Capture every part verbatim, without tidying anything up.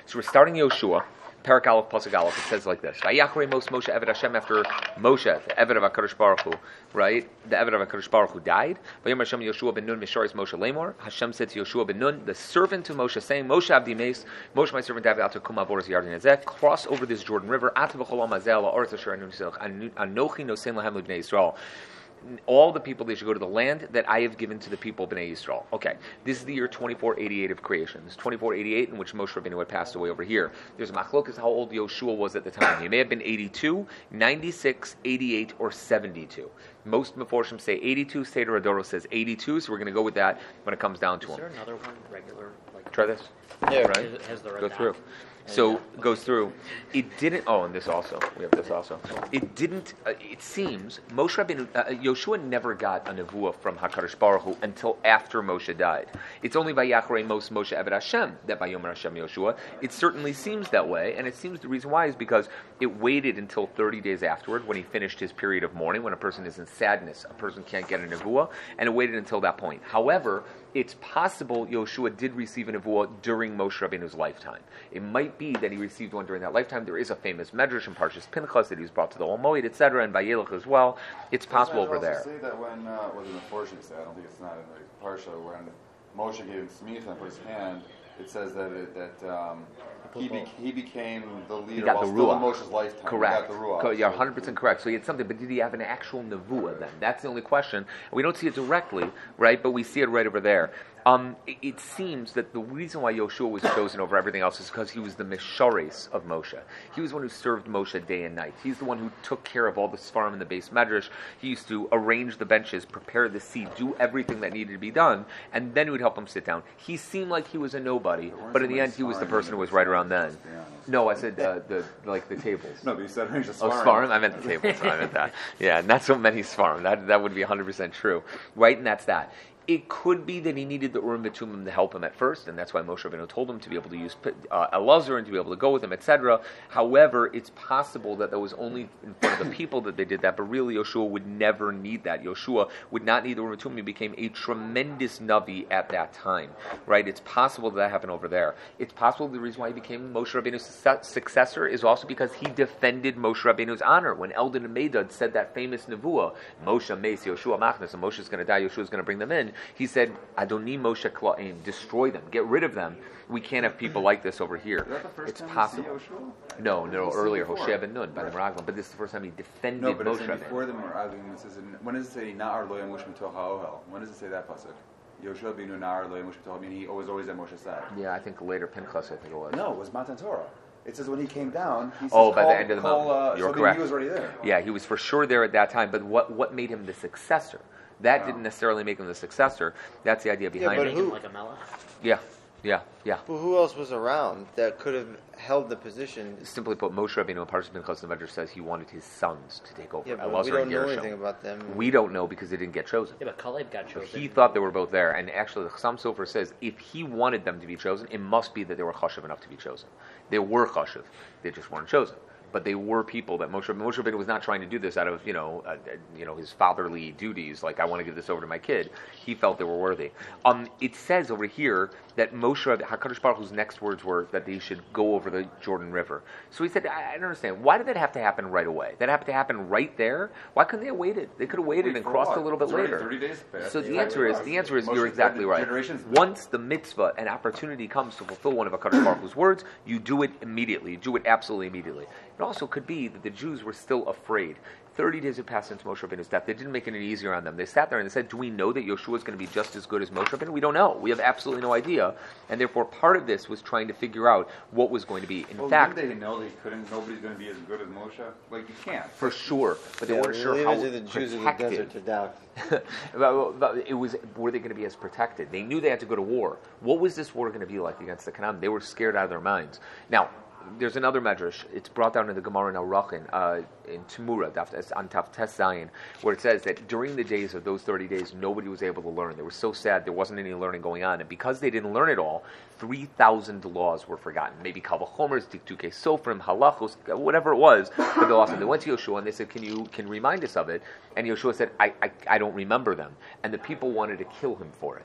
So we're starting Yoshua. Parak Aleph, Pasuk Aleph, it says like this: Vayachrei Mos Moshe Eved Hashem, after Moshe, the Eved of HaKadosh Baruch Hu, right? The Eved of HaKadosh Baruch Hu died. Vayom Hashem Yoshua ben Nun Misharis Moshe Lemor. Hashem said to Yoshua ben Nun, the servant to Moshe, saying, Moshe Abdi Meis, Moshe my servant David Ato Kum Avoras Yarden Ezek, cross over this Jordan River. Ata v'cholam Azel La'aretz Asher Anochi Nosein Lahem L'Bnei Yisrael. All the people, they should go to the land that I have given to the people of Bnei Yisrael. Okay, this is the year twenty-four eighty-eight of creation. This is twenty-four eighty-eight in which Moshe Rabbeinu had passed away over here. There's a machlokas how old Yoshua was at the time. He may have been eighty-two, ninety-six, eighty-eight, or seventy-two. Most Meforshim say eighty-two, Seder Adoro says eighty-two, so we're going to go with that when it comes down to is him. Is there another one, regular? Like Try this. Yeah, right. Has, has the Go through. So goes through. It didn't. Oh, and this also. We have this also. It didn't. Uh, it seems Moshe Rabbeinu, uh, Yoshua never got a nevuah from Hakadosh Baruch Hu until after Moshe died. It's only by Yachrei Mos Moshe Eved Hashem that by Yomer Hashem Yoshua. It certainly seems that way, and it seems the reason why is because it waited until thirty days afterward when he finished his period of mourning. When a person is in sadness, a person can't get a nevuah, and it waited until that point. However, it's possible Yoshua did receive a nevuah during Moshe Rabbeinu's lifetime. It might be that he received one during that lifetime. There is a famous medrash in Parshas Pinchas that he was brought to the Ol Moed, et cetera, and Vayelech as well. It's possible over there. Say that when uh, was it in the Forshim say? I don't think it's not in the Parsha when Moshe gave him smicha and put his hand. It says that it, that um, he be, he became the leader he got while the still in ruach. Moshe's lifetime. Correct. He got the ruach. Co- You're one hundred percent correct. So he had something, but did he have an actual nevuah then? That's the only question. We don't see it directly, right? But we see it right over there. Um, it, it seems that the reason why Yoshua was chosen over everything else is because he was the Mishares of Moshe. He was the one who served Moshe day and night. He's the one who took care of all the Sfarim in the base medrash. He used to arrange the benches, prepare the seat, do everything that needed to be done, and then he would help him sit down. He seemed like he was a nobody, but in the end, he was the person who was right around then. No, I said uh, the like the tables. No, but you said arrange the Oh, Sfarim. Sfarim? I meant the tables. I meant that. Yeah, and that's what meant he's Sfarim. That, that would be one hundred percent true. Right, and that's that. It could be that he needed the Urim V'Tumim to help him at first, and that's why Moshe Rabbeinu told him to be able to use uh, Elazar and to be able to go with him, et cetera. However, it's possible that that was only in front of the people that they did that, but really Yoshua would never need that. Yoshua would not need the Urim V'Tumim. He became a tremendous Navi at that time, right? It's possible that that happened over there. It's possible the reason why he became Moshe Rabbeinu's successor is also because he defended Moshe Rabbeinu's honor. When Eldon and Medad said that famous Nevuah, Moshe, Meis, Yoshua, Machnas, and Moshe is going to die, Yoshua is going to bring them in, he said, Adoni Moshe Kla'im, destroy them, get rid of them. We can't have people like this over here. Is that the first it's time possible. You see Yoshua? No, no, earlier, before? Hoshea ben Nun, by the Meraglim, but this is the first time he defended No, but Moshe it's Rabbeinu. before the Meraglim. It says, in, when does it say Na'ar Lo Yamush Mitoch HaOhel? When does it say that pasuk? Yoshua binu Na'ar Lo Yamush Mitoch. I mean, he was always at Moshe's side. Yeah, I think later Pinchas, I think it was. No, it was Matan Torah. It says when he came down, he says, Oh, by call, the end of the call, mountain. uh, You're so correct. He was already there. Yeah, he was for sure there at that time, but what, what made him the successor? That Wow. didn't necessarily make him the successor. That's the idea behind but it. Make him who- like a melech. Yeah, yeah, yeah. But who else was around that could have held the position? Simply put, Moshe Rabbeinu in Parshas Pinchas the Medrash says he wanted his sons to take over. Yeah, but Elazar we don't and know Gershom. anything about them. We don't know because they didn't get chosen. Yeah, but Caleb got chosen. He thought they were both there, and actually the Chassam Sofer says if he wanted them to be chosen, it must be that they were chashuv enough to be chosen. They were chashuv, they just weren't chosen. But they were people that Moshe, Moshe Rabbeinu was not trying to do this out of you know uh, you know his fatherly duties, like I want to give this over to my kid. He felt they were worthy. Um, it says over here that Moshe Hakadosh Baruch Hu's next words were that they should go over the Jordan River. So he said, I, I don't understand. Why did that have to happen right away? That have to happen right there? Why couldn't they have waited? They could have waited Wait and for crossed what? a little bit It's already later. thirty days passed. So the Yeah, answer is yeah. the answer is Moshe you're said exactly the right. generations- Once the mitzvah and opportunity comes to fulfill one of Hakadosh Baruch Hu's words, you do it immediately. You do it absolutely immediately. It also could be that the Jews were still afraid. Thirty days had passed since Moshe Rabbeinu's death. They didn't make it any easier on them. They sat there and they said, "Do we know that Yoshua is going to be just as good as Moshe Rabbeinu? We don't know. We have absolutely no idea." And therefore, part of this was trying to figure out what was going to be. In well, fact, didn't they know they couldn't? Nobody's going to be as good as Moshe. Like you can't. for sure, but they Yeah, weren't we sure leave how it to the Jews in the protected. desert to doubt. But- but it was were they going to be as protected? They knew they had to go to war. What was this war going to be like against the Canaan? They were scared out of their minds. Now, there's another medrash. It's brought down in the Gemara in Arachin, uh, in Temura, on Tav Tes Zayin, where it says that during the days of those thirty days, nobody was able to learn. They were so sad there wasn't any learning going on, and because they didn't learn it all, three thousand laws were forgotten. Maybe Kavachomers, Tiktuke Sofrim, Halachos, whatever it was, but they lost them. They went to Yoshua and they said, "Can you can remind us of it?" And Yoshua said, "I I, I don't remember them," and the people wanted to kill him for it.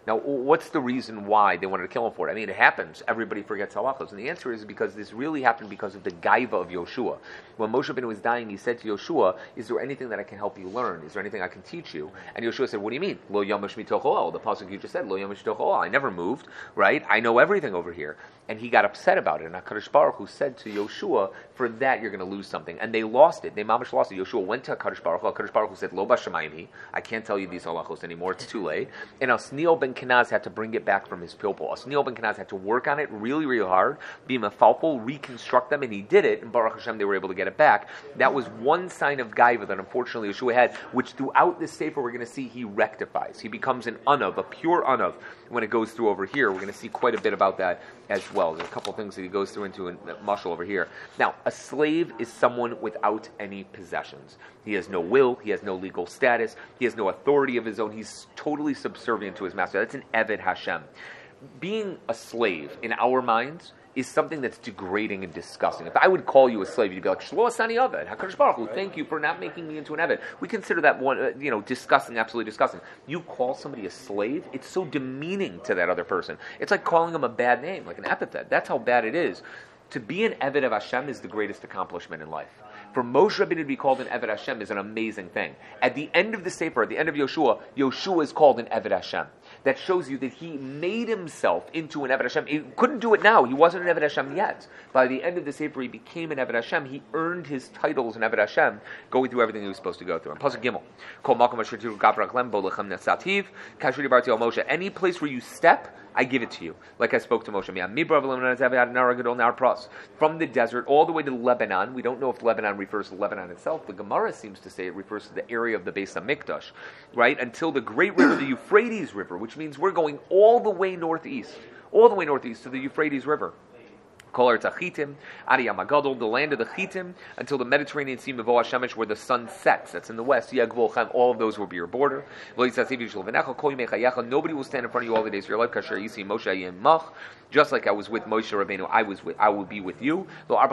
Now, what's the reason why they wanted to kill him for it? I mean, it happens. Everybody forgets halachos. And the answer is because this really happened because of the gaiva of Yoshua. When Moshe Rabbeinu was dying, he said to Yoshua, is there anything that I can help you learn? Is there anything I can teach you? And Yoshua said, what do you mean? Lo yamash mitoch oel. The pasuk you just said, Lo yamash mitoch oel. I never moved, right? I know everything over here. And he got upset about it. And HaKadosh Baruch Hu said to Yoshua, for that you're going to lose something. And they lost it. They mamash lost it. Yoshua went to HaKadosh Baruch Hu. HaKadosh Baruch Hu said, Lo bashamayim. I can't tell you these halachos anymore. It's too late. And Osniel ben Kenaz had to bring it back from his pupil. Osniel ben Kenaz had to work on it really, really hard, be mefalpul, reconstruct them, and he did it. And Baruch Hashem, they were able to get it back. That was one sign of gaiva that unfortunately Yeshua had, which throughout this sefer we're going to see he rectifies. He becomes an unav, a pure unav. When it goes through over here, we're going to see quite a bit about that as well. There's a couple things that he goes through into in Mashal over here. Now, a slave is someone without any possessions. He has no will, he has no legal status, he has no authority of his own, he's totally subservient to his master. That's an Eved Hashem. Being a slave, in our minds, is something that's degrading and disgusting. If I would call you a slave, you'd be like, Shlo Asani Aved, HaKadosh Baruch Hu, thank you for not making me into an Eved. We consider that one, uh, you know, disgusting, absolutely disgusting. You call somebody a slave, it's so demeaning to that other person. It's like calling them a bad name, like an epithet. That's how bad it is. To be an Eved of Hashem is the greatest accomplishment in life. For Moshe Rabbeinu to be called an Eved Hashem is an amazing thing. At the end of the Sefer, at the end of Yoshua, Yoshua is called an Eved Hashem. That shows you that he made himself into an Eved Hashem. He couldn't do it now. He wasn't an Eved Hashem yet. By the end of the Sefer, he became an Eved Hashem. He earned his title as an Eved Hashem, going through everything he was supposed to go through. And Pasuk Gimel, Kol makom asher tiru gavrak lem bo lechem netzativ, kashrei dibarti al Moshe. Any place where you step, I give it to you. Like I spoke to Moshe. From the desert all the way to Lebanon. We don't know if Lebanon refers to Lebanon itself. The Gemara seems to say it refers to the area of the Beis HaMikdash, right? Until the great river, the Euphrates River, which means we're going all the way northeast, all the way northeast to the Euphrates River. Kol Eretz HaChitim, Adi Yamagadol, the land of the Chitim, until the Mediterranean Sea, Mevo HaShemesh, where the sun sets. That's in the west. Yagvolchem, all of those will be your border. Nobody will stand in front of you all the days of your life. Kasher Yisi Moshe Yemach. Just like I was with Moshe Rabbeinu, I was with, I will be with you.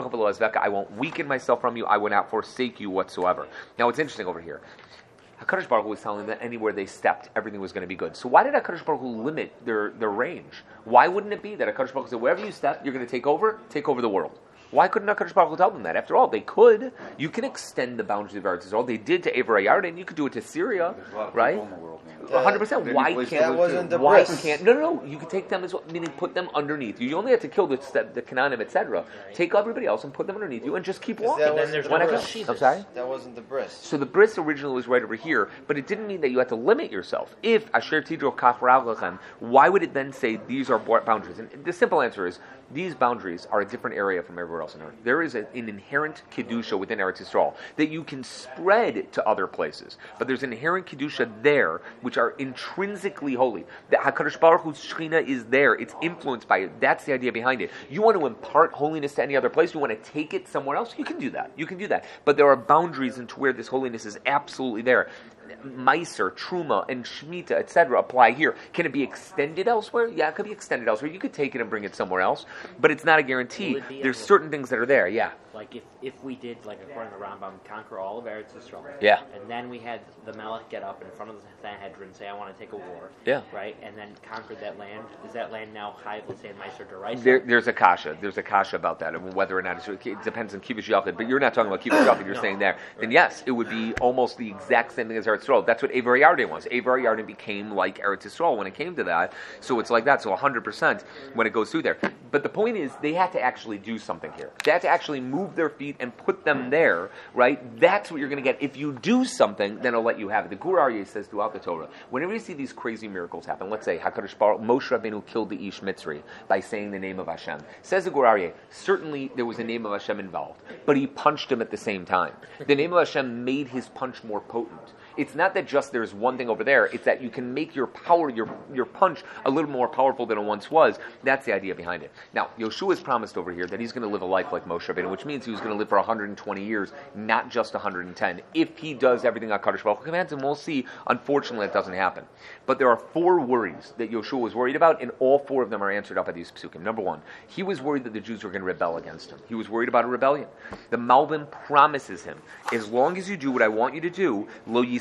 I won't weaken myself from you. I will not forsake you whatsoever. Now, it's interesting over here. HaKadosh Baruch Hu was telling them that anywhere they stepped, everything was going to be good. So why did HaKadosh Baruch Hu limit their, their range? Why wouldn't it be that HaKadosh Baruch Hu said, wherever you step, you're going to take over, take over the world? Why couldn't HaKadosh Baruch Hu tell them that? After all, they could. You can extend the boundaries of Eretz Yisrael. They did to Eivor HaYarden. You could do it to Syria, right? one hundred percent. Why can't that wasn't the Why bris. can't? No, no, no. You could take them as well, meaning put them underneath you. You only have to kill the the Canaanim, et cetera. Take everybody else and put them underneath you, and just keep walking. That then there's wasn't Why the not bris. go- I'm sorry. That wasn't the bris. So the bris originally was right over here, but it didn't mean that you had to limit yourself. If Asher Tidro Kach Ra'alchem, why would it then say these are boundaries? And the simple answer is these boundaries are a different area from everywhere else on earth. There is a, an inherent kedusha within Eretz Yisrael that you can spread to other places, but there's an inherent kedusha there which are intrinsically holy. The Hakadosh Baruch Hu's Shechina is there; it's influenced by it. That's the idea behind it. You want to impart holiness to any other place? You want to take it somewhere else? You can do that. You can do that. But there are boundaries into where this holiness is absolutely there. Meiser, Truma, and Shemitah, et cetera apply here. Can it be extended elsewhere? Yeah, it could be extended elsewhere. You could take it and bring it somewhere else, but it's not a guarantee. Will it be There's able- certain things that are there, yeah. Like if, if we did, like according to Rambam, conquer all of Eretz Yisrael. Yeah. And then we had the Melech get up in front of the Sanhedrin and say, I want to take a war. Yeah. Right? And then conquered that land. Is that land now Chayiv, let's say, in Meiser Deraisa? There, there's a kasha. There's a kasha about that, and whether or not it's, it depends on kibush yachid. But you're not talking about kibush yachid. You're No. saying there. Then yes, it would be almost the exact same thing as Eretz Yisrael. That's what Eivor HaYarden was. Eivor HaYarden became like Eretz Yisrael when it came to that. So it's like that. So one hundred percent when it goes through there. But the point is, they had to actually do something here. They had to actually move their feet and put them there, right? That's what you're going to get. If you do something, then I'll let you have it. The Gur Aryeh says throughout the Torah, whenever you see these crazy miracles happen, let's say HaKadosh Baruch Moshe Rabbeinu killed the Ish Mitzri by saying the name of Hashem. Says the Gur Aryeh, certainly there was a name of Hashem involved, but he punched him at the same time. The name of Hashem made his punch more potent. It's not that just there's one thing over there, it's that you can make your power, your your punch, a little more powerful than it once was. That's the idea behind it. Now, Yoshua has promised over here that he's going to live a life like Moshe Rabbeinu, which means he was going to live for one hundred twenty years, not just one hundred ten. If he does everything HaKadosh Baruch Hu commands, and we'll see, unfortunately, that doesn't happen. But there are four worries that Yoshua was worried about, and all four of them are answered up by these psukim. Number one, he was worried that the Jews were going to rebel against him. He was worried about a rebellion. The Malbim promises him, as long as you do what I want you to do, lo yis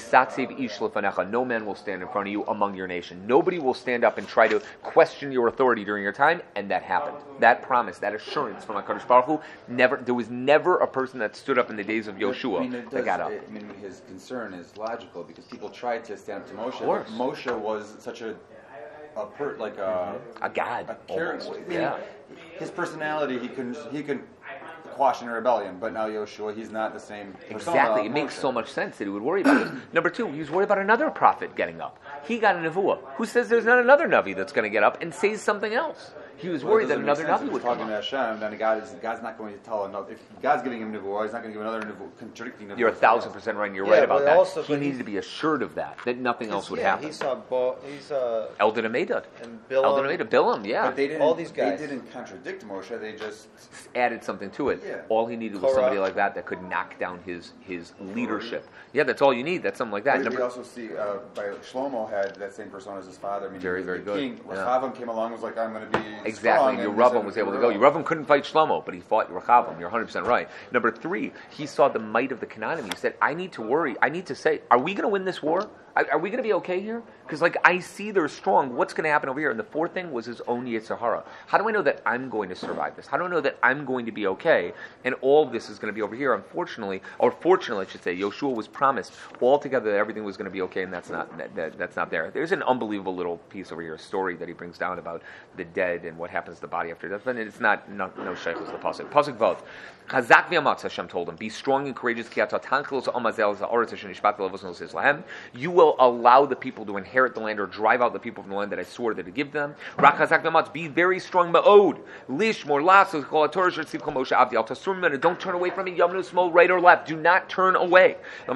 Yisatzev ish lefanecha. No man will stand in front of you among your nation. Nobody will stand up and try to question your authority during your time, and that happened. That promise, that assurance from HaKadosh Baruch Hu, never, there was never a person that stood up in the days of Yoshua I mean, it that does, got up. I mean, his concern is logical because people tried to stand up to Moshe. Of course. But Moshe was such a, a per, like a A god. a character. almost. I mean, Yeah. His personality, he can he can quash in a rebellion, but now Yoshua, he's not the same. persona Exactly. of It makes Moshe. so much sense that he would worry about it. Number two, he was worried about another prophet getting up. He got a nevuah. Who says there's not another Navi that's going to get up and say something else? He was Well, it worried that doesn't make another sense. Navi If would he's come talking up. to Hashem, then God is God's not going to tell another. If God's giving him nevuah, he's not going to give another nevuah, contradicting nevuah. You're a thousand percent right, and you're Yeah, right about but that. also- he but needed he- to be assured of that, that nothing else would yeah, happen. He saw Bo, he saw Eldon Amedad. and Eldon Bilam. Amedad, Bilam, yeah. But they didn't. All these guys. They didn't contradict Moshe. They just Added something to it. Yeah. All he needed was Korach. somebody like that that could knock down his his leadership. Yeah, that's all you need. That's something like that. We Number, also see uh, by Shlomo had that same persona as his father. I mean, Very, he was very the good. King. Yeah. Rechavam came along and was like, I'm going to be Exactly, strong, and Yeravim he was said, able to go. Yeravim couldn't fight Shlomo, but he fought Rechavam. You're one hundred percent right. Number three, he saw the might of the Canaanim. He said, I need to worry. I need to say, are we going to win this war? Are, are we going to be okay here? Because, like, I see they're strong. What's going to happen over here? And the fourth thing was his own Yetzer Hara. How do I know that I'm going to survive this? How do I know that I'm going to be okay? And all of this is going to be over here. Unfortunately, or fortunately, I should say, Yoshua was promised altogether that everything was going to be okay, and that's not that, that, that's not there. There's an unbelievable little piece over here, a story that he brings down about the dead and what happens to the body after death, but it's not no, no shaykhus the pasuk. Pasuk Vav. Chazak v'amatz, Hashem told him, be strong and courageous. You will allow the people to inherit the land or drive out the people from the land that I swore that I give them. Be very strong. Ma'od. Lish more lasso. Don't turn away from me. Yamnu small right or left. Do not turn away. You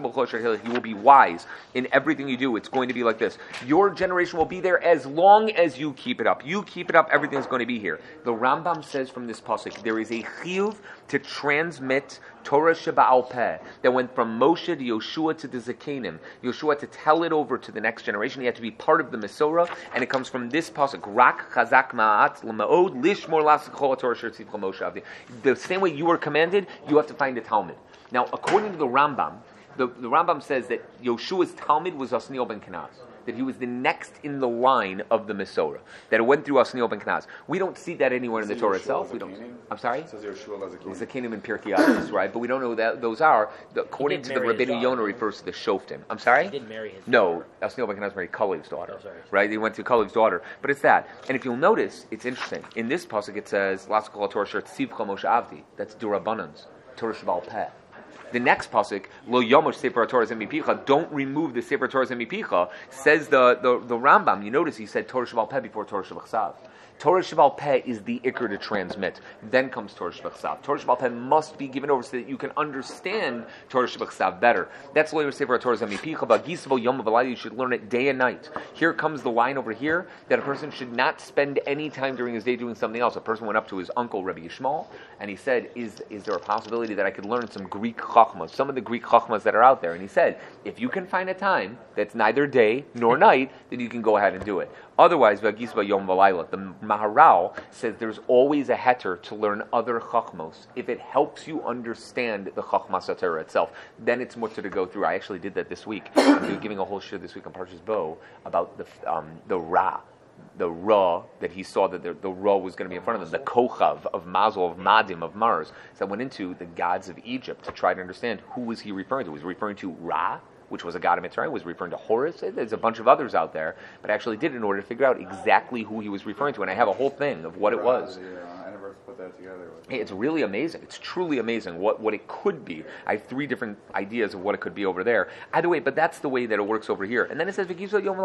will be wise in everything you do. It's going to be like this. Your generation will be there as long as you keep it up. You keep it up, everything's going to be here. The Rambam says from this pasuk, there is a chiyuv to transmit Torah Sheba'al Peh that went from Moshe to Yoshua to the Zakanim. Yoshua had to tell it over to the next generation. He had to be part of the Mesorah, and it comes from this pasuk. Rak Chazak Ma'at L'Ma'od Lishmor L'Asachol Torah Shetzivcha Moshe Avdi. The same way you were commanded, you have to find a Talmud. Now, according to the Rambam, the, the Rambam says that Yoshua's Talmud was Osniel ben Kenaz. That he was the next in the line of the Mesorah. That it went through Osniel ben Kenaz. We don't see that anywhere in the Torah itself. We don't. I'm sorry? It says Yoshua as a king. Zakanim and Pirkei Avos, right? But we don't know that those are. The, according did to the marry his Rabbeinu daughter. Yonah refers to the Shoftim. I'm sorry? He did marry his No, Osniel ben Kenaz married Kaleg's daughter, Oh, sorry. right? He went to Kaleg's daughter, but it's that. And if you'll notice, it's interesting. In this pasuk, it says "Las kol Torah shetzivcha Moshe Avdi." That's Durabanans, Torah Sheba'al Peh. The next pasuk, Lo Yomosh Sefer Torah Zemipicha, don't remove the Sefer Torah Zemipicha, says the, the, the Rambam. You notice he said Torah Sheba'al Peh before Torah Shebachsav. Torah Sheba'al Peh is the ikr to transmit. Then comes Torah Shebachsav. Torah Sheba'al Peh must be given over so that you can understand Torah Shebachsav better. That's why we say for Torah Zemipicha, but Gisavo Yom V'Layla, you should learn it day and night. Here comes the line over here that a person should not spend any time during his day doing something else. A person went up to his uncle Rabbi Yishmael and he said, "Is is there a possibility that I could learn some Greek chachmas, some of the Greek chachmas that are out there?" And he said, "If you can find a time that's neither day nor night, then you can go ahead and do it. Otherwise, V'Gisva Yom V'Layla." The Maharal says there's always a heter to learn other chachmos. If it helps you understand the chachmas HaTorah itself, then it's mutter to go through. I actually did that this week. I'm giving a whole shir this week on Parshas Bo about the um, the Ra, the Ra that he saw that the, the Ra was going to be in front of him, the Kochav of Mazel, of Madim, of Mars. So I went into the gods of Egypt to try to understand who was he referring to. Was he referring to Ra, which was a god of Mitzrayim, was referring to Horus. There's a bunch of others out there, but I actually did it in order to figure out exactly who he was referring to, and I have a whole thing of what it was. Yeah, I never put that together. With Hey, it's really amazing. It's truly amazing what, what it could be. I have three different ideas of what it could be over there. Either way, but that's the way that it works over here. And then it says, so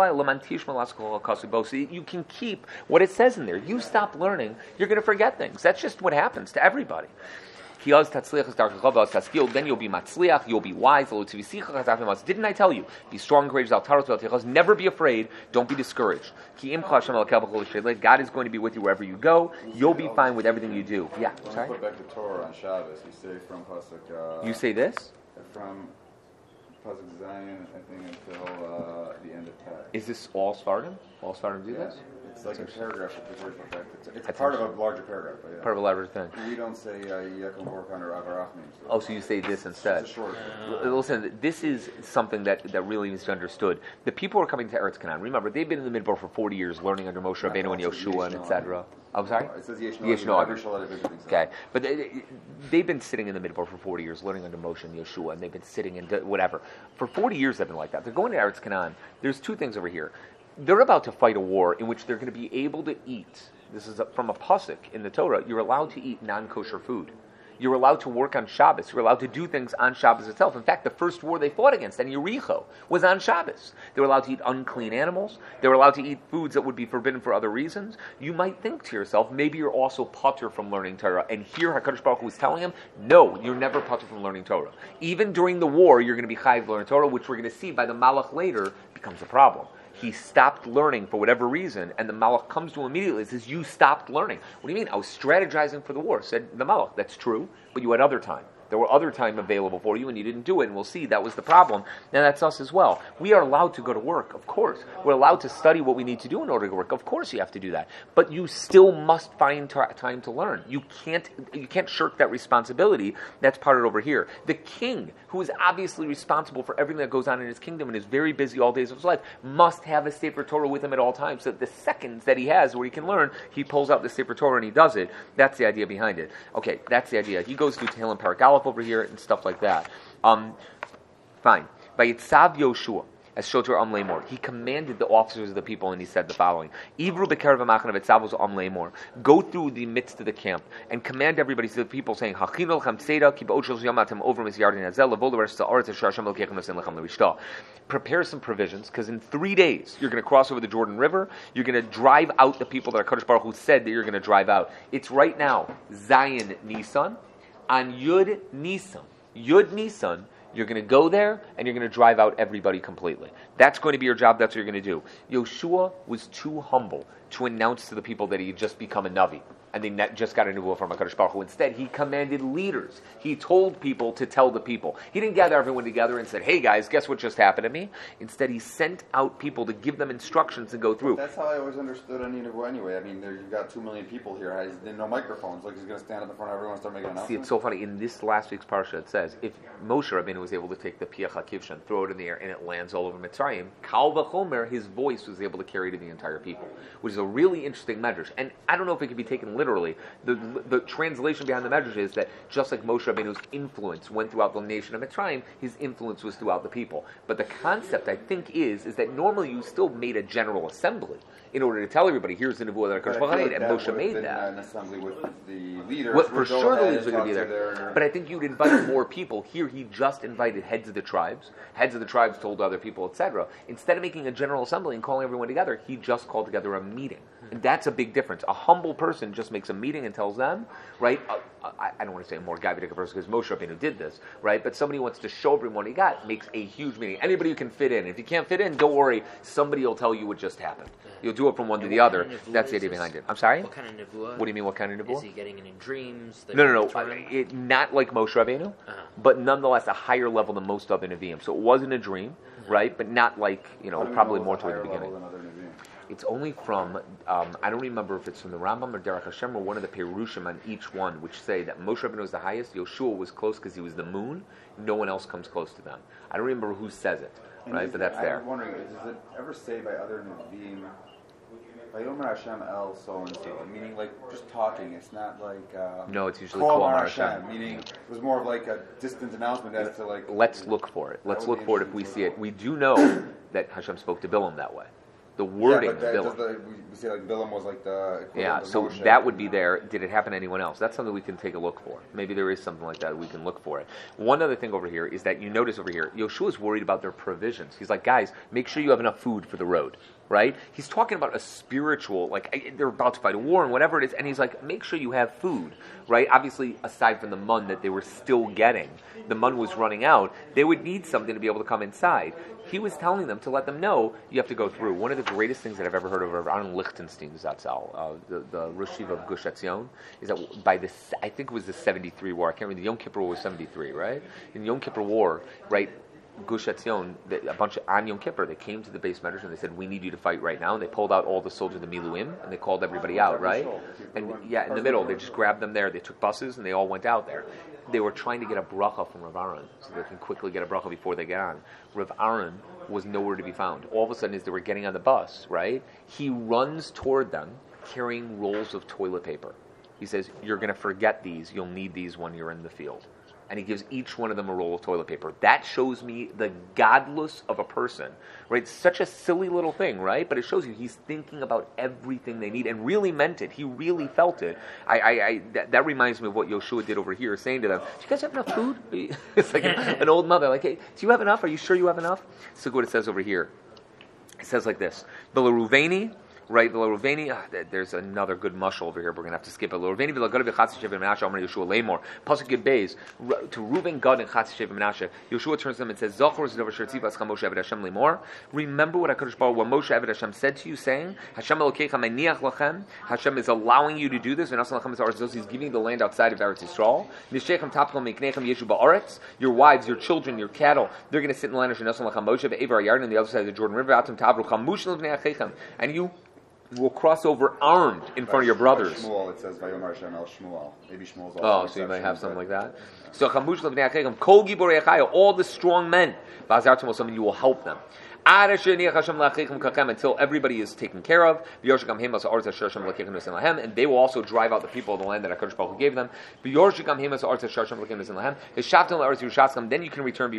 you can keep what it says in there. You stop learning, you're going to forget things. That's just what happens to everybody. Then you'll be matzliach, you'll be wise. Didn't I tell you? Be strong, courageous, never be afraid, don't be discouraged. God is going to be with you wherever you go. You'll be fine with everything you do. Yeah, When sorry? I put back the Torah on Shabbos, you say from pasuk. Uh, You say this? from Pasuk Zion, I think, until uh, the end of Tet. Is this all Sfardim? All Sfardim do Yeah. this? It's like a paragraph of the word effect. It's, it's That's part of a larger paragraph. But yeah. Part of a larger thing. We don't say Yakum Borkan or Avarachmin. So Oh, so you say this instead. it's a short. L- Listen, this is something that, that really needs to be understood. The people who are coming to Eretz Canaan, remember, they've been in the Midbar for forty years, learning under Moshe Rabbeinu and Yoshua and et cetera. I'm sorry? It says Yesh Yesh Noagim, Noagim. every Shalom visiting. Okay, but they, they've been sitting in the Midbar for forty years, learning under Moshe and Yeshua, and they've been sitting in whatever. For forty years, they've been like that. They're going to Eretz Canaan. There's two things over here. They're about to fight a war in which they're going to be able to eat. This is a, from a pasuk in the Torah. You're allowed to eat non-kosher food. You're allowed to work on Shabbos. You're allowed to do things on Shabbos itself. In fact, the first war they fought against, in Yericho, was on Shabbos. They were allowed to eat unclean animals. They were allowed to eat foods that would be forbidden for other reasons. You might think to yourself, maybe you're also patur from learning Torah. And here, HaKadosh Baruch Hu is telling him, no, you're never patur from learning Torah. Even during the war, you're going to be chayiv to learn Torah, which we're going to see by the Malach later becomes a problem. He stopped learning for whatever reason, and the Malach comes to him immediately and says, you stopped learning. What do you mean? I was strategizing for the war. Said the Malach, that's true, but you had other time. There were other time available for you, and you didn't do it, and we'll see that was the problem. Now that's us as well. We are allowed to go to work, of course. We're allowed to study what we need to do in order to work. Of course you have to do that. But you still must find t- time to learn. You can't you can't shirk that responsibility. That's parted over here. The king, who is obviously responsible for everything that goes on in his kingdom and is very busy all days of his life, must have a Sefer Torah with him at all times, so that the seconds that he has where he can learn, he pulls out the Sefer Torah and he does it. That's the idea behind it. Okay, that's the idea. He goes through Tehillim Parak Aleph over here and stuff like that. Um, fine. By Yitzav Yoshua, as Shoter Am Lemor, he commanded the officers of the people, and he said the following: Ivru Bekerev Hamachanav Yitzavos Am Lemor, go through the midst of the camp and command everybody to the people, saying, Hachinol Chem Seda, Kib Ochel Yamatim over Misyardin Azel, Levol Resh Sa'aretz Asher Hashem Elokechem Nosen Lechem Lerishta. Prepare some provisions, because in three days you're going to cross over the Jordan River. You're going to drive out the people that HaKadosh Baruch Hu said that you're going to drive out. It's right now Zion Nisan. On Yud Nisan, Yud Nisan, you're going to go there and you're going to drive out everybody completely. That's going to be your job. That's what you're going to do. Yoshua was too humble to announce to the people that he had just become a Navi and they net just got a nevuah from HaKadosh Baruch Hu. Instead, he commanded leaders. He told people to tell the people. He didn't gather everyone together and said, hey guys, guess what just happened to me? Instead, he sent out people to give them instructions to go through. That's how I always understood a nevuah anyway. I mean, there you've got two million people here. I didn't know microphones. Like he's going to stand up in front of everyone and start making announcements. See, it's so funny. In this last week's parsha, it says, if Moshe Rabbeinu was able to take the Piach HaKivshan, throw it in the air, and it lands all over Mitzrayim, Kal v'chomer, his voice was able to carry to the entire people, which is a really interesting medrash. And I don't know if it can be taken literally. The the translation behind the medrash is that just like Moshe Rabbeinu's influence went throughout the nation of Mitzrayim, his influence was throughout the people. But the concept, I think, is is that normally you still made a general assembly in order to tell everybody, here's the nevuah that HaKadosh Baruch Hu made, and Moshe made that. An assembly with the leaders. Well, for sure the leaders are going to be to there. their... But I think you'd invite more people. Here he just invited heads of the tribes. Heads of the tribes told other people, et cetera. Instead of making a general assembly and calling everyone together, he just called together a meeting. And that's a big difference. A humble person just makes a meeting and tells them, right? Uh, I, I don't want to say a more Gavidic person because Moshe Rabbeinu did this, right? But somebody who wants to show everyone what he got makes a huge meeting. Anybody who can fit in. If you can't fit in, don't worry. Somebody will tell you what just happened. You'll do it from one And to the what other. kind of nevuah That's the is idea this? behind it. I'm sorry? What kind of nevuah? What do you mean, what kind of nevuah? Is he getting it in dreams? No, no, no. Torah? Uh, It, not like Moshe Rabbeinu, Uh-huh. but nonetheless a higher level than most other Nevi'im. So it wasn't a dream, right? But not like, you know, How do we probably know more it's a toward the higher level beginning. than other Nevi'im? It's only from, um, I don't remember if it's from the Rambam or Derech Hashem or one of the Perushim on each one, which say that Moshe Rabbeinu was the highest, Yoshua was close because he was the moon, no one else comes close to them. I don't remember who says it, And right? is But there- that's there. I'm wondering, does it ever say by other Nevi'im, Vayomer Hashem El so and so, meaning like just talking? It's not like uh, No, it's usually Kol Kol Amar Amar Hashem, Hashem. meaning it was more of like a distant announcement as to like. Let's look for it. Let's That would look be for it if we interesting see to it. We do know that Hashem spoke to Bilam that way. The wording Yeah, but that, of does Bilam. the, we we say like Bilam was like the equivalent Yeah, of so Moshe. that would be there. Did it happen to anyone else? That's something we can take a look for. Maybe there is something like that. We can look for it. One other thing over here is that you notice over here, Yoshua's worried about their provisions. He's like, guys, make sure you have enough food for the road, right? He's talking about a spiritual, like I- they're about to fight a war and whatever it is, and he's like, make sure you have food, right? Obviously, aside from the mun that they were still getting, the mun was running out, they would need something to be able to come inside. He was telling them to let them know you have to go through. One of the greatest things that I've ever heard of Aaron Lichtenstein's Zatzal, uh, the, the Rosh Yeshiva of Gush Etzion, is that by the, I think it was the seventy-three war, I can't remember, the Yom Kippur War was seventy-three, right? In the Yom Kippur War, right, Gush Etzion, the- a bunch of on Yom Kippur, they came to the base measures and they said, "We need you to fight right now." And they pulled out all the soldiers of the Miluim and they called everybody out, right? And yeah, in the middle, they just grabbed them there. They took buses and they all went out there. They were trying to get a bracha from Rav Aaron so they can quickly get a bracha before they get on. Rav Aaron was nowhere to be found. All of a sudden, as they were getting on the bus, right, he runs toward them carrying rolls of toilet paper. He says, "You're going to forget these. You'll need these when you're in the field." And he gives each one of them a roll of toilet paper. That shows me the godless of a person, right? It's such a silly little thing, right? But it shows you he's thinking about everything they need and really meant it. He really felt it. I, I, I that, that reminds me of what Yoshua did over here, saying to them, "Do you guys have enough food?" It's like an, an old mother, like, "Hey, do you have enough? Are you sure you have enough?" So look what it says over here. It says like this: "Belaruveni." Right, the Ruveni, ah, there's another good mushal over here. We're going to have to skip it. Ruveni v'lagad v'chatzi sheva Menashe Amar Yeshua Lemor. Pasuk Yud Beis to Reuven, Gad, and Chatzi sheva Menashe. Yeshua turns to them and says, "Zachor z'davar shertziv ascham Moshe Eved Hashem Lemor." Remember what Hakadosh Baruch Hu, what Moshe Eved Hashem said to you, saying, "Hashem Elokecha meniach lachem." Hashem is allowing you to do this. V'nasan lachem es haaretz zos. He's giving you the land outside of Eretz Yisrael. Nishechem tapchem miknechem yeshu ba'aretz. Your wives, your children, your cattle, they're going to sit in the land of V'nasan lachem Moshe ve'evar yarden on the other side of the Jordan River. Atam tabru chamush l'vnei achechem, and you will cross over armed in front of your brothers. Shmuel, it says Vayomar Hashem el Shmuel. Maybe Shmuel's also. Oh, so you might have something like that. So chamush l'vnei achechem kol giborei achaya, all the strong men. V'azartum osam, and you will help them. Until everybody is taken care of, and they will also drive out the people of the land that HaKadosh Baruch Hu gave them. Then you can return.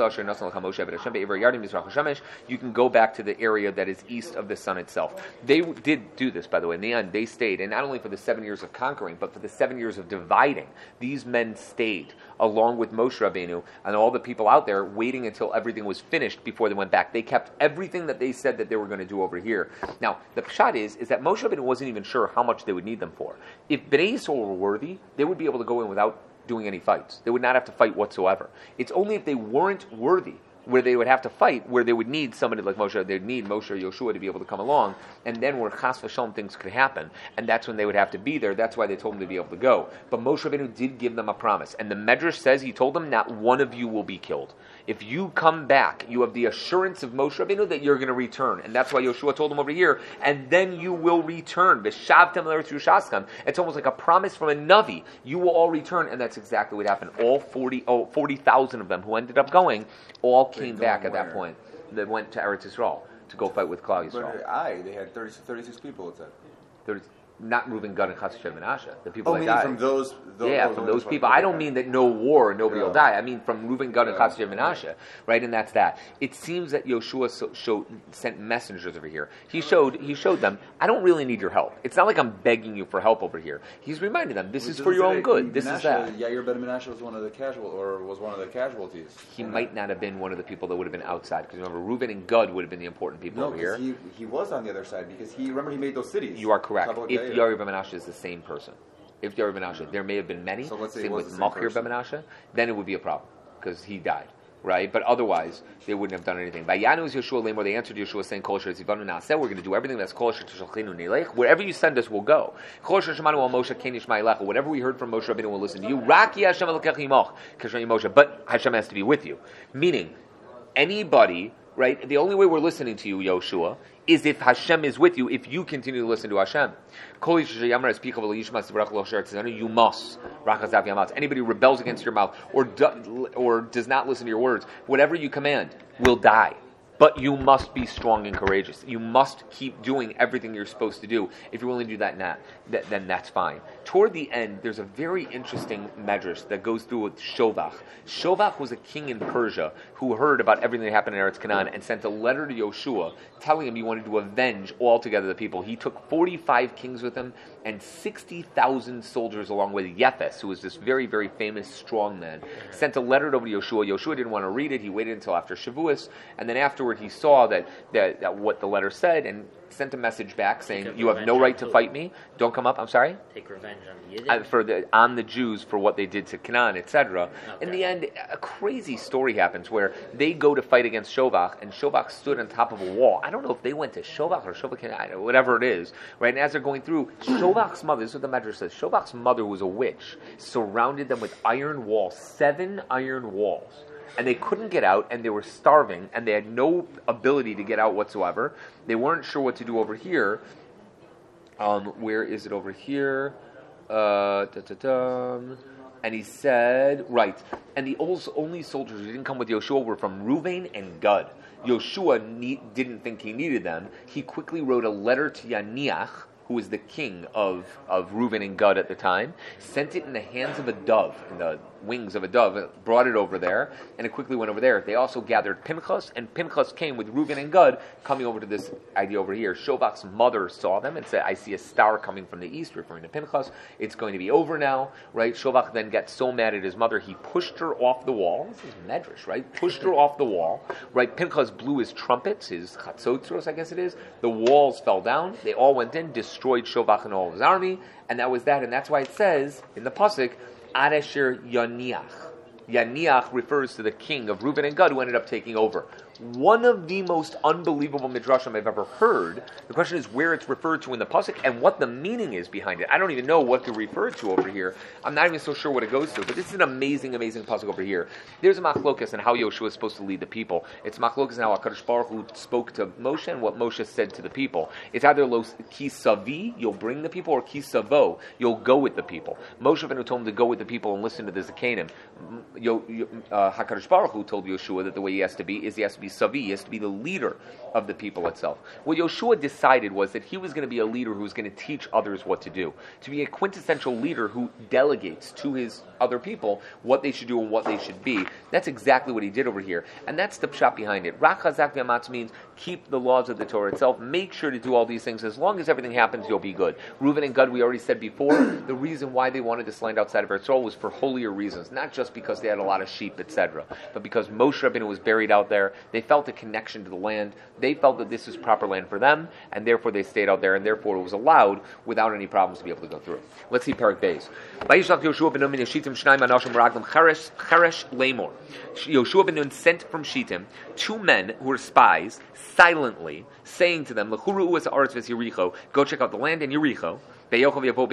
You can go back to the area that is east of the sun itself. They did do this, by the way. In the end, they stayed, and not only for the seven years of conquering, but for the seven years of dividing. These men stayed along with Moshe Rabbeinu and all the people out there, waiting until everything was finished before they went back. They kept everything that they said that they were going to do over here. Now, the pshat is, is that Moshe Rabbeinu wasn't even sure how much they would need them for. If Bnei Yisrael were worthy, they would be able to go in without doing any fights. They would not have to fight whatsoever. It's only if they weren't worthy where they would have to fight, where they would need somebody like Moshe, they'd need Moshe or Yoshua to be able to come along, and then where chas v'shalom things could happen, and that's when they would have to be there. That's why they told them to be able to go. But Moshe Rabbeinu did give them a promise, and the Medrash says he told them, not one of you will be killed. If you come back, you have the assurance of Moshe Rabbeinu that you're going to return, and that's why Yoshua told them over here, and then you will return. V'shavtem l'eretz Yerushalayim. It's almost like a promise from a Navi. You will all return, and that's exactly what happened. All forty, oh, forty thousand of them who ended up going, all came back at that point. They went to Eretz Yisrael to go fight with Klal Yisrael. But I, they had thirty, thirty-six people, it said. There's not Reuven, Gad, and Chatzi sheva Menashe. The people Oh, that meaning died. from those, those yeah, those from ones those who- people. I don't mean that no war, nobody Yeah. will die. I mean from Reuven, Gad, and Yeah. Chatzi sheva Menashe, right? And that's that. It seems that Yoshua so, showed, sent messengers over here. He showed he showed them, I don't really need your help. It's not like I'm begging you for help over here. He's reminding them, this It is doesn't for your say own good. Menashe, This is that. Yair ben Menashe was one of the casual, or was one of the casualties. He might not have been one of the people that would have been outside, because remember, Reuven and Gad would have been the important people No, over here. because he, he was on the other side, because he, remember he made those cities. You are correct. Tabor If Yair. Yair ben Menashe is the same person, if Yair ben Menashe, there may have been many. So let's say it same was with the same Machir ben person. Menashe, then it would be a problem because he died, right? But otherwise, they wouldn't have done anything. Vayanu is Yeshua Lemor. They answered Yeshua saying, "Kol asher tzivanu na'aseh." We're going to do everything that's Kol asher tishalchenu nilech. Wherever you send us, we'll go. Kol asher shemanu al Moshe ken yishma elecha. Whatever we heard from Moshe Rabbeinu, we'll listen to you. Raki Hashem elokech yimoch kashrei Moshe. But Hashem has to be with you. Meaning, anybody. Right? The only way we're listening to you, Yoshua, is if Hashem is with you, if you continue to listen to Hashem. You must. Anybody who rebels against your mouth or, do, or does not listen to your words, whatever you command, will die. But you must be strong and courageous. You must keep doing everything you're supposed to do. If you're willing to do that now, th- then that's fine. Toward the end, there's a very interesting medrash that goes through with Shovach. Shovach was a king in Persia who heard about everything that happened in Eretz Canaan and sent a letter to Yoshua telling him he wanted to avenge altogether the people. He took forty-five kings with him and sixty thousand soldiers along with Yephes, who was this very, very famous strong man. Sent a letter over to Yoshua. Yoshua didn't want to read it. He waited until after Shavuos, and then afterward he saw that, that, that what the letter said and sent a message back saying, Take "You have no revenge right on to who? fight me. Don't come up." I'm sorry. Take revenge on the Yidden. Uh, for the on the Jews for what they did to Canaan, et cetera. In Okay. the end, a crazy story happens where they go to fight against Shovach, and Shovach stood on top of a wall. I don't know if they went to Shovach or Shovach, or whatever it is, right? And as they're going through, Shovach's mother, this is what the Medrash says, Shovach's mother was a witch, surrounded them with iron walls, seven iron walls. and they couldn't get out, and they were starving, and they had no ability to get out whatsoever. They weren't sure what to do over here. Um, where is it over here? Uh, da-da-dum. And he said, right, and the only soldiers who didn't come with Yoshua were from Ruvain and Gad. Yoshua ne- didn't think he needed them. He quickly wrote a letter to Yaniach, who was the king of, of Reuven and Gad at the time, sent it in the hands of a dove, in the wings of a dove, brought it over there, and it quickly went over there. They also gathered Pinchas, and Pinchas came with Reuven and Gad, coming over to this idea over here. Shovach's mother saw them and said, I see a star coming from the east, referring to Pinchas. It's going to be over now, right? Shovach then got so mad at his mother, he pushed her off the wall. This is medrash, right? Pushed her off the wall, right? Pinchas blew his trumpets, his chatzotzros, I guess it is. The walls fell down. They all went in, destroyed Shovach and all of his army, and that was that. And that's why it says in the pasuk, Adasher Yaniach. Yaniach refers to the king of Reuven and Gad who ended up taking over. One of the most unbelievable midrashim I've ever heard. The question is where it's referred to in the pasuk and what the meaning is behind it. I don't even know what to refer to over here. I'm not even so sure what it goes to, but this is an amazing, amazing pasuk over here. There's a machlokas on how Yoshua is supposed to lead the people. It's machlokas on how HaKadosh Baruch Hu spoke to Moshe and what Moshe said to the people. It's either lo ki savi, you'll bring the people, or ki savo, you'll go with the people. Moshe Rabbeinu told him to go with the people and listen to the Zakanim. Yo, uh, HaKadosh Baruch Hu told Yoshua that the way he has to be is he has to be Savi, he has to be the leader of the people itself. What Yoshua decided was that he was going to be a leader who was going to teach others what to do. To be a quintessential leader who delegates to his other people what they should do and what they should be. That's exactly what he did over here. And that's the pshat behind it. Rak Chazak V'Amatz means keep the laws of the Torah itself. Make sure to do all these things. As long as everything happens, you'll be good. Reuven and Gad, we already said before, the reason why they wanted this land outside of Eretz Yisrael was for holier reasons. Not just because they had a lot of sheep, et cetera, but because Moshe Rabbeinu was buried out there. They felt a connection to the land. They felt that this was proper land for them, and therefore they stayed out there, and therefore it was allowed without any problems to be able to go through. Let's see Parak Beis. Cheresh Lamor. Yoshua ben Nun sent from Shittim two men who were spies silently, saying to them, L'churu u'as ha'aretz v'es Yericho, go check out the land in Yericho. They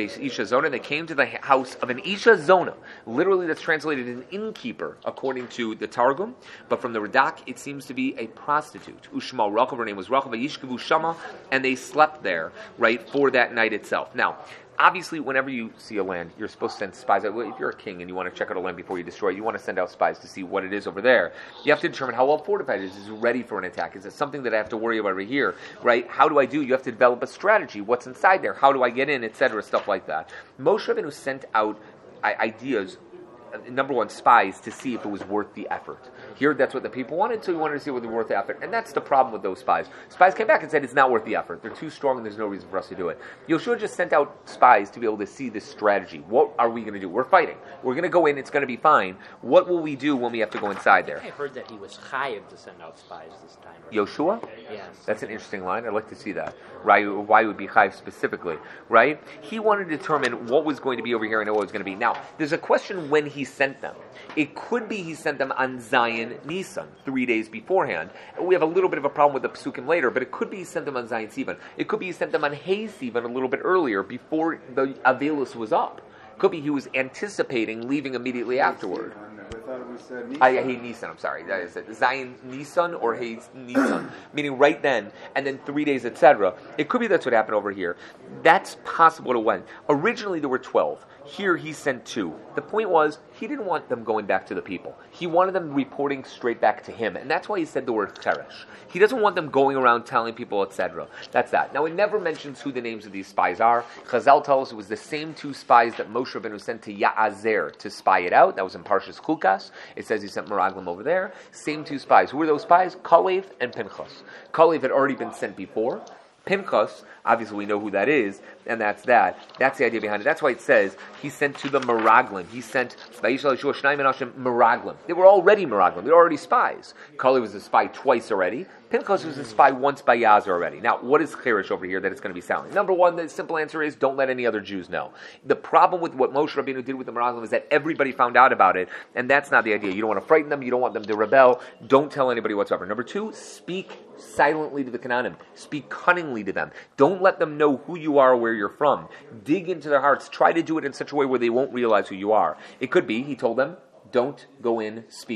came to the house of an Isha Zona. Literally, that's translated an innkeeper, according to the Targum. But from the Radak, it seems to be a prostitute. Ushma Rachel, her name was Rachel, Vayishkavu Shama, and they slept there, right, for that night itself. Now, obviously, whenever you see a land, you're supposed to send spies out. If you're a king and you want to check out a land before you destroy it, you want to send out spies to see what it is over there. You have to determine how well fortified it is. Is it ready for an attack? Is it something that I have to worry about over here? Right? How do I do? You have to develop a strategy. What's inside there? How do I get in? Etc. Stuff like that. Moshe Rabbeinu sent out ideas. Number one, spies to see if it was worth the effort. Here, that's what the people wanted, so we wanted to see whether it was worth the effort. And that's the problem with those spies. Spies came back and said it's not worth the effort. They're too strong and there's no reason for us to do it. Yoshua just sent out spies to be able to see this strategy. What are we going to do? We're fighting. We're going to go in. It's going to be fine. What will we do when we have to go inside there? I heard that he was chayiv to send out spies this time. Right? Yoshua? Yes. That's an interesting line. I'd like to see that. Right? Why would be chayiv specifically? Right? He wanted to determine what was going to be over here and what was going to be. Now, there's a question when he sent them. It could be he sent them on Zion Nisan, three days beforehand. We have a little bit of a problem with the Pesukim later, but it could be he sent them on Zion Sivan. It could be he sent them on Hay Sivan a little bit earlier, before the Avelus was up. It could be he was anticipating leaving immediately afterward. I thought it was uh, Nisan. I, Hay Nisan, I'm sorry. That is it. Zion Nisan or Hay Nisan, meaning right then, and then three days, et cetera. It could be that's what happened over here. That's possible to when. Originally there were twelve. Here he sent two. The point was, he didn't want them going back to the people. He wanted them reporting straight back to him. And that's why he said the word Cheresh. He doesn't want them going around telling people, et cetera. That's that. Now, it never mentions who the names of these spies are. Chazal tells us it was the same two spies that Moshe Rabbeinu sent to Ya'azer to spy it out. That was in Parshas Chukas. It says he sent Meraglim over there. Same two spies. Who were those spies? Kalev and Pinchas. Kalev had already been sent before. Pinchas, obviously we know who that is, and that's that. That's the idea behind it. That's why it says he sent to the Meraglim. He sent Meraglim. They were already Meraglim. They were already spies. Kalev was a spy twice already. Pinchas was a spy once by Yazer already. Now, what is Cheresh over here that it's going to be sounding? Number one, the simple answer is don't let any other Jews know. The problem with what Moshe Rabbeinu did with the Meraglim is that everybody found out about it, and that's not the idea. You don't want to frighten them. You don't want them to rebel. Don't tell anybody whatsoever. Number two, speak silently to the Canaanim. Speak cunningly to them. Don't let them know who you are or where you're from. Dig into their hearts. Try to do it in such a way where they won't realize who you are. It could be, he told them, don't go in speaking.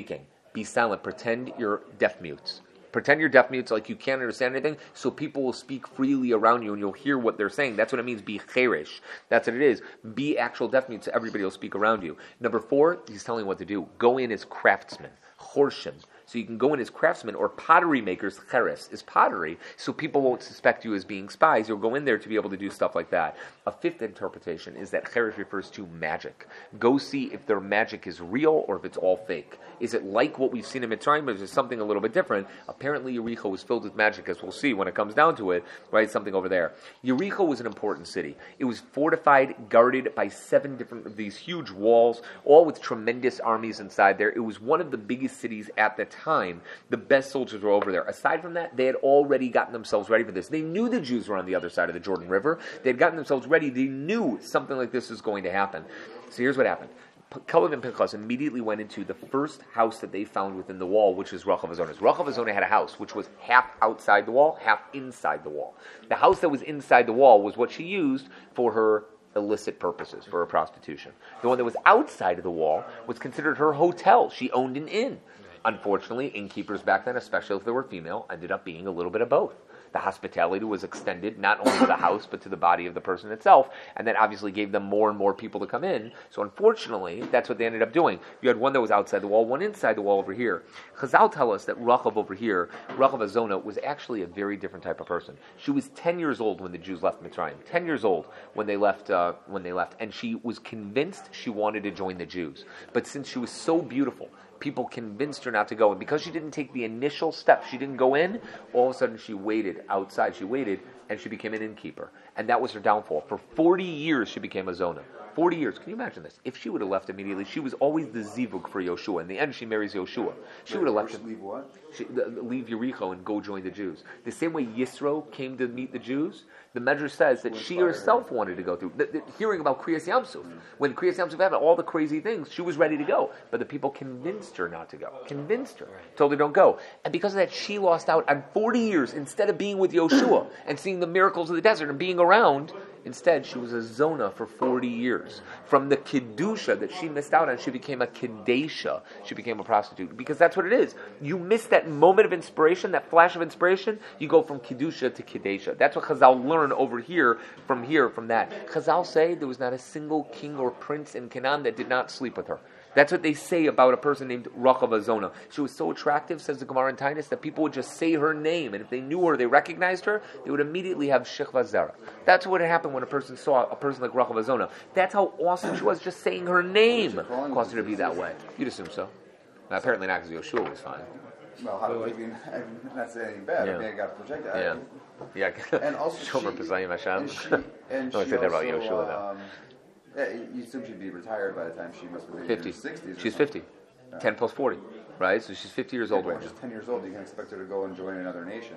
be silent. Pretend you're deaf mutes. Pretend you're deaf mutes, like you can't understand anything, so people will speak freely around you and you'll hear what they're saying. That's what it means, be cherish. That's what it is. Be actual deaf mutes, so everybody will speak around you. Number four, he's telling you what to do. Go in as craftsmen, chorshim. So you can go in as craftsmen or pottery makers. Cheres is pottery, so people won't suspect you as being spies. You'll go in there to be able to do stuff like that. A fifth interpretation is that cheres refers to magic. Go see if their magic is real or if it's all fake. Is it like what we've seen in Mitzrayim, or is it something a little bit different? Apparently Yericho was filled with magic, as we'll see when it comes down to it, right? Something over there. Yericho was an important city. It was fortified, guarded by seven different of these huge walls, all with tremendous armies inside there. It was one of the biggest cities at the time. The best soldiers were over there. Aside from that, they had already gotten themselves ready for this. They knew the Jews were on the other side of the Jordan River. They had gotten themselves ready. They knew something like this was going to happen. So here's what happened. Kalev and Pinchas immediately went into the first house that they found within the wall, which is Rachav Azona's. Rachav Azona had a house which was half outside the wall, half inside the wall. The house that was inside the wall was what she used for her illicit purposes, for her prostitution. The one that was outside of the wall was considered her hotel. She owned an inn. Unfortunately, innkeepers back then, especially if they were female, ended up being a little bit of both. The hospitality was extended not only to the house, but to the body of the person itself, and that obviously gave them more and more people to come in. So unfortunately, that's what they ended up doing. You had one that was outside the wall, one inside the wall over here. Chazal tell us that Rachav over here, Rachav Azona, was actually a very different type of person. She was ten years old when the Jews left Mitzrayim. ten years old when they left, uh, when they left, and she was convinced she wanted to join the Jews. But since she was so beautiful, people convinced her not to go. And because she didn't take the initial step, she didn't go in, all of a sudden she waited outside. She waited, and she became an innkeeper. And that was her downfall. For forty years, she became a Zona. forty years. Can you imagine this? If she would have left immediately, she was always the Zivug for Yoshua. In the end, she marries Yoshua. She would have left him. Leave what? She, the, leave Yericho and go join the Jews. The same way Yisro came to meet the Jews, the Medrash says that she herself her. wanted to go through. The, the, hearing about Kriyas Yamsuf, mm-hmm. when Kriyas Yamsuf happened, all the crazy things, she was ready to go. But the people convinced her not to go. Convinced her. Right. Told her don't go. And because of that, she lost out on forty years instead of being with Yoshua and seeing the miracles of the desert and being around. Instead, she was a Zona for forty years. From the Kedusha that she missed out on, she became a Kedesha. She became a prostitute. Because that's what it is. You miss that moment of inspiration, that flash of inspiration, you go from Kedusha to Kedesha. That's what Chazal learn over here, from here, from that. Chazal say there was not a single king or prince in Canaan that did not sleep with her. That's what they say about a person named Rachav Azona. She was so attractive, says the Gemara in Tainus, that people would just say her name, and if they knew her, they recognized her, they would immediately have Shechva Zera. That's what happened when a person saw a person like Rachav Azona. That's how awesome she was, just saying her name caused her to be that way. You'd assume so. Now, apparently not, because Yoshua was fine. Well, how do we, I'm not saying anything bad. Yeah. I think I got projected. Yeah. Yeah. And also, Shomer she, Pesayim Hashem. and she, and No, I she said that about also, Yoshua, though. um, yeah, you assume she'd be retired by the time she must be in fifty. her sixties. She's fifty. Yeah. ten plus forty. Right? So she's fifty years Yeah, old right when now. she's ten years old, you can expect her to go and join another nation.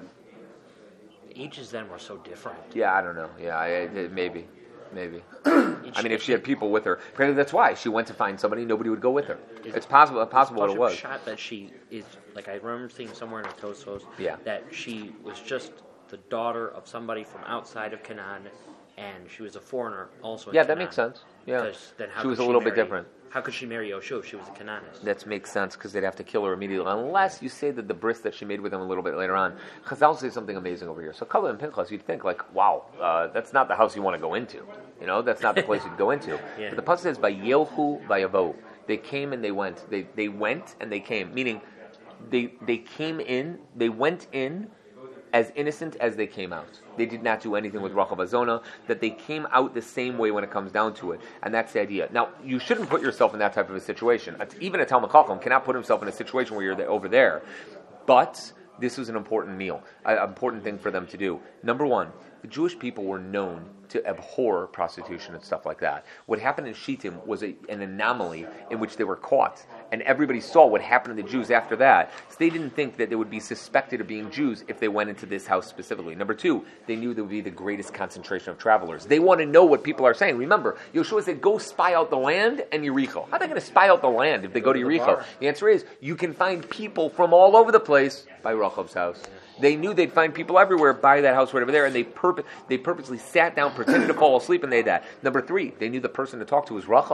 The ages then were so different. Yeah, I don't know. Yeah, I, I, maybe. Maybe. I mean, if she had people with her. Apparently that's why. She went to find somebody, nobody would go with her. It's, it's possible possible what it was. Shot that she is, like I remember seeing somewhere in a Tosos, Yeah. that she was just the daughter of somebody from outside of Canaan, and she was a foreigner also in Yeah, Canaan. that makes sense. Yeah. Because then how She was could a little bit marry- different. How could she marry Yoshua if she was a Canaanist? That makes sense because they'd have to kill her immediately, unless you say that the bris that she made with him a little bit later on. Chazal says something amazing over here. So Kalev and Pinchas, you'd think like, wow, uh, that's not the house you want to go into. You know, that's not the place you'd go into. Yeah. But the pasuk says, by Yelchu, by Yavo. They came and they went. They they went and they came. Meaning, they they came in. They went in as innocent as they came out. They did not do anything with Rachav Azona, that they came out the same way when it comes down to it. And that's the idea. Now, you shouldn't put yourself in that type of a situation. Even a Talmud Chacham cannot put himself in a situation where you're there, over there. But this was an important meal, an important thing for them to do. Number one, the Jewish people were known to abhor prostitution and stuff like that. What happened in Shittim was a, an anomaly in which they were caught, and everybody saw what happened to the Jews after that. So they didn't think that they would be suspected of being Jews if they went into this house specifically. Number two, they knew there would be the greatest concentration of travelers. They want to know what people are saying. Remember, Yoshua said, go spy out the land and Yericho. How are they going to spy out the land if they go to Yericho? The answer is, you can find people from all over the place by Rachav's house. They knew they'd find people everywhere by that house right over there, and they purpo- they purposely sat down, pretended to fall asleep, and they did that. Number three, they knew the person to talk to was Rachav.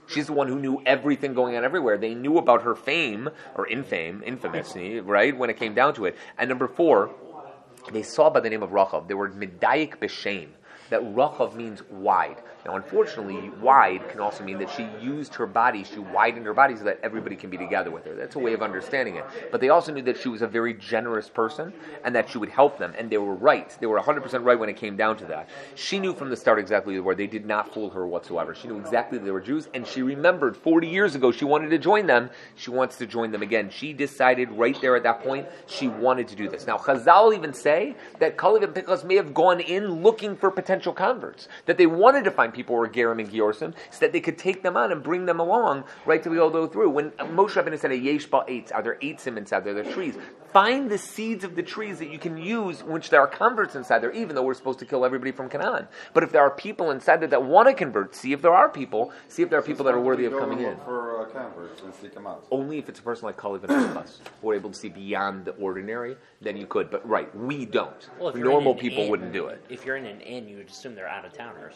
She's the one who knew everything going on everywhere. They knew about her fame, or infame, infamous, right, when it came down to it. And number four, they saw by the name of Rachav, they were medayik b'shem, that Rachav means wide. Now, unfortunately, wide can also mean that she used her body, she widened her body so that everybody can be together with her. That's a way of understanding it. But they also knew that she was a very generous person and that she would help them. And they were right. They were one hundred percent right when it came down to that. She knew from the start exactly where they did not fool her whatsoever. She knew exactly that they were Jews, and she remembered forty years ago she wanted to join them. She wants to join them again. She decided right there at that point she wanted to do this. Now, Chazal even say that Kalev and Pinchas may have gone in looking for potential converts, that they wanted to find people who were Gerim and Giorsim, so that they could take them on and bring them along, right, to be able to go through. When Moshe Rabbeinu said, Yesh ba eitz, are there eitzim inside there? There are trees. Find the seeds of the trees that you can use, which there are converts inside there, even though we're supposed to kill everybody from Canaan. But if there are people inside there that want to convert, see if there are people, see if there are people that are worthy of coming in. For uh, converts and seek them out. Only if it's a person like Kalev and Pinchas who are able to see beyond the ordinary, then you could. But right, we don't. Well, Normal people inn, wouldn't do it. If you're in an inn, you would assume they're out-of-towners.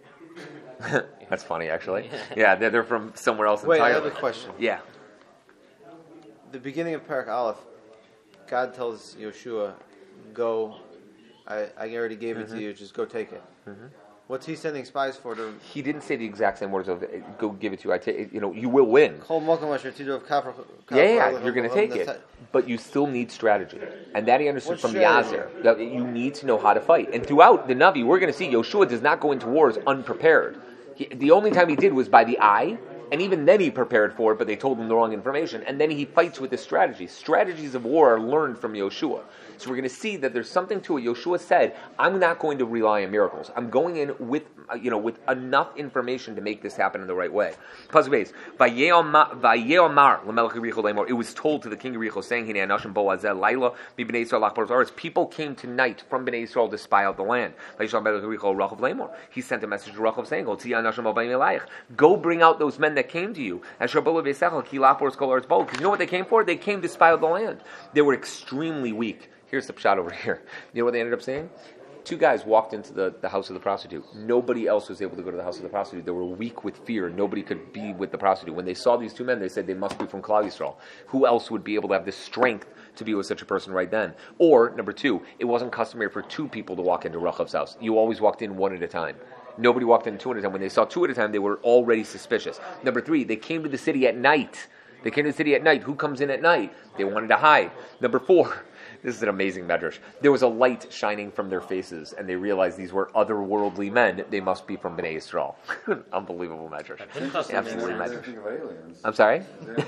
That's funny, actually. Yeah, they're, they're from somewhere else Wait, I entirely. have a question. Yeah. The beginning of Parak Aleph, God tells Yoshua, go, I, I already gave it Mm-hmm. to you, just go take it. Mm-hmm. What's he sending spies for to... He didn't say the exact same words of "go give it to you." I take, you know, you will win. Yeah, Yeah, yeah, you're going to take it, but you still need strategy, and that he understood What from strategy? Yazer that you need to know how to fight. And throughout the Navi, we're going to see Yoshua does not go into wars unprepared. He, the only time he did was by the eye. And even then he prepared for it, but they told him the wrong information. And then he fights with his strategies. Strategies of war are learned from Yoshua. So we're going to see that there's something to it. Yoshua said, I'm not going to rely on miracles. I'm going in with, uh, you know, with enough information to make this happen in the right way. It was told to the king of Yericho, saying, people came tonight from Bnei Yisrael to spy out the land. He sent a message to Rachav saying, go bring out those men that came to you. Because you know what they came for? They came to spy out the land. They were extremely weak. Here's the pshat over here. You know what they ended up saying? Two guys walked into the, the house of the prostitute. Nobody else was able to go to the house of the prostitute. They were weak with fear. Nobody could be with the prostitute. When they saw these two men, they said they must be from Klal Yisrael. Who else would be able to have the strength to be with such a person right then? Or, number two, it wasn't customary for two people to walk into Rachav's house. You always walked in one at a time. Nobody walked in two at a time. When they saw two at a time, they were already suspicious. Number three, they came to the city at night. They came to the city at night. Who comes in at night? They wanted to hide. Number four, this is an amazing medrash. There was a light shining from their faces, and they realized these were otherworldly men. They must be from Bnei Yisrael. Unbelievable medrash. Absolutely medrash. I'm sorry?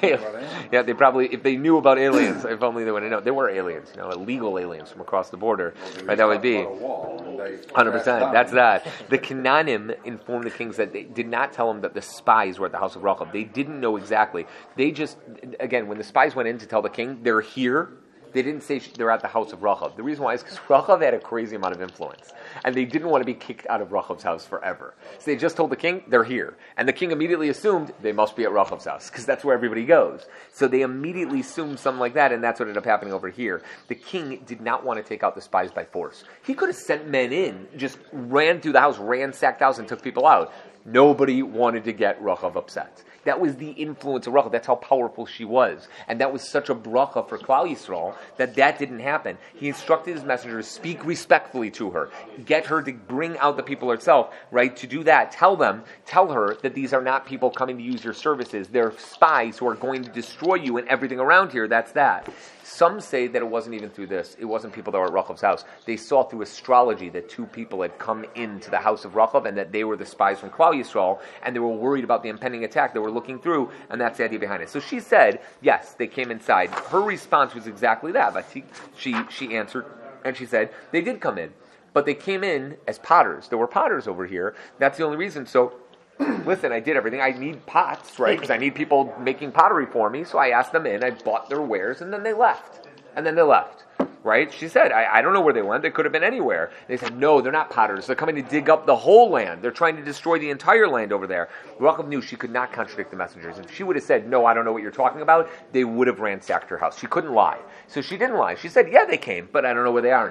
Yeah, they probably, if they knew about aliens, if only they would have known. There were aliens, you know, illegal aliens from across the border. Right, that would be one hundred percent. That's that. The Canaanim informed the kings that they did not tell them that the spies were at the house of Rachav. They didn't know exactly. They just, again, when the spies went in to tell the king, they're here, they didn't say they're at the house of Rachav. The reason why is because Rachav had a crazy amount of influence. And they didn't want to be kicked out of Rachav's house forever. So they just told the king, they're here. And the king immediately assumed they must be at Rachav's house, because that's where everybody goes. So they immediately assumed something like that, and that's what ended up happening over here. The king did not want to take out the spies by force. He could have sent men in, just ran through the house, ransacked the house, and took people out. Nobody wanted to get Rachav upset. That was the influence of Rachav. That's how powerful she was. And that was such a bracha for Klal Yisrael that that didn't happen. He instructed his messengers, speak respectfully to her. Get her to bring out the people herself, right? To do that, tell them, tell her that these are not people coming to use your services. They're spies who are going to destroy you and everything around here. That's that. Some say that it wasn't even through this. It wasn't people that were at Rachav's house. They saw through astrology that two people had come into the house of Rachav and that they were the spies from Klal Yisrael, and they were worried about the impending attack. They were looking through, and that's the idea behind it. So she said, yes, they came inside. Her response was exactly that. But she, she, she answered, and she said, they did come in, but they came in as potters. There were potters over here. That's the only reason. So listen, I did everything. I need pots, right? Because I need people making pottery for me. So I asked them in. I bought their wares, and then they left. And then they left, right? She said, I, I don't know where they went. They could have been anywhere. They said, no, they're not potters. They're coming to dig up the whole land. They're trying to destroy the entire land over there. Rachav knew she could not contradict the messengers. If she would have said, no, I don't know what you're talking about, they would have ransacked her house. She couldn't lie. So she didn't lie. She said, yeah, they came, but I don't know where they are now.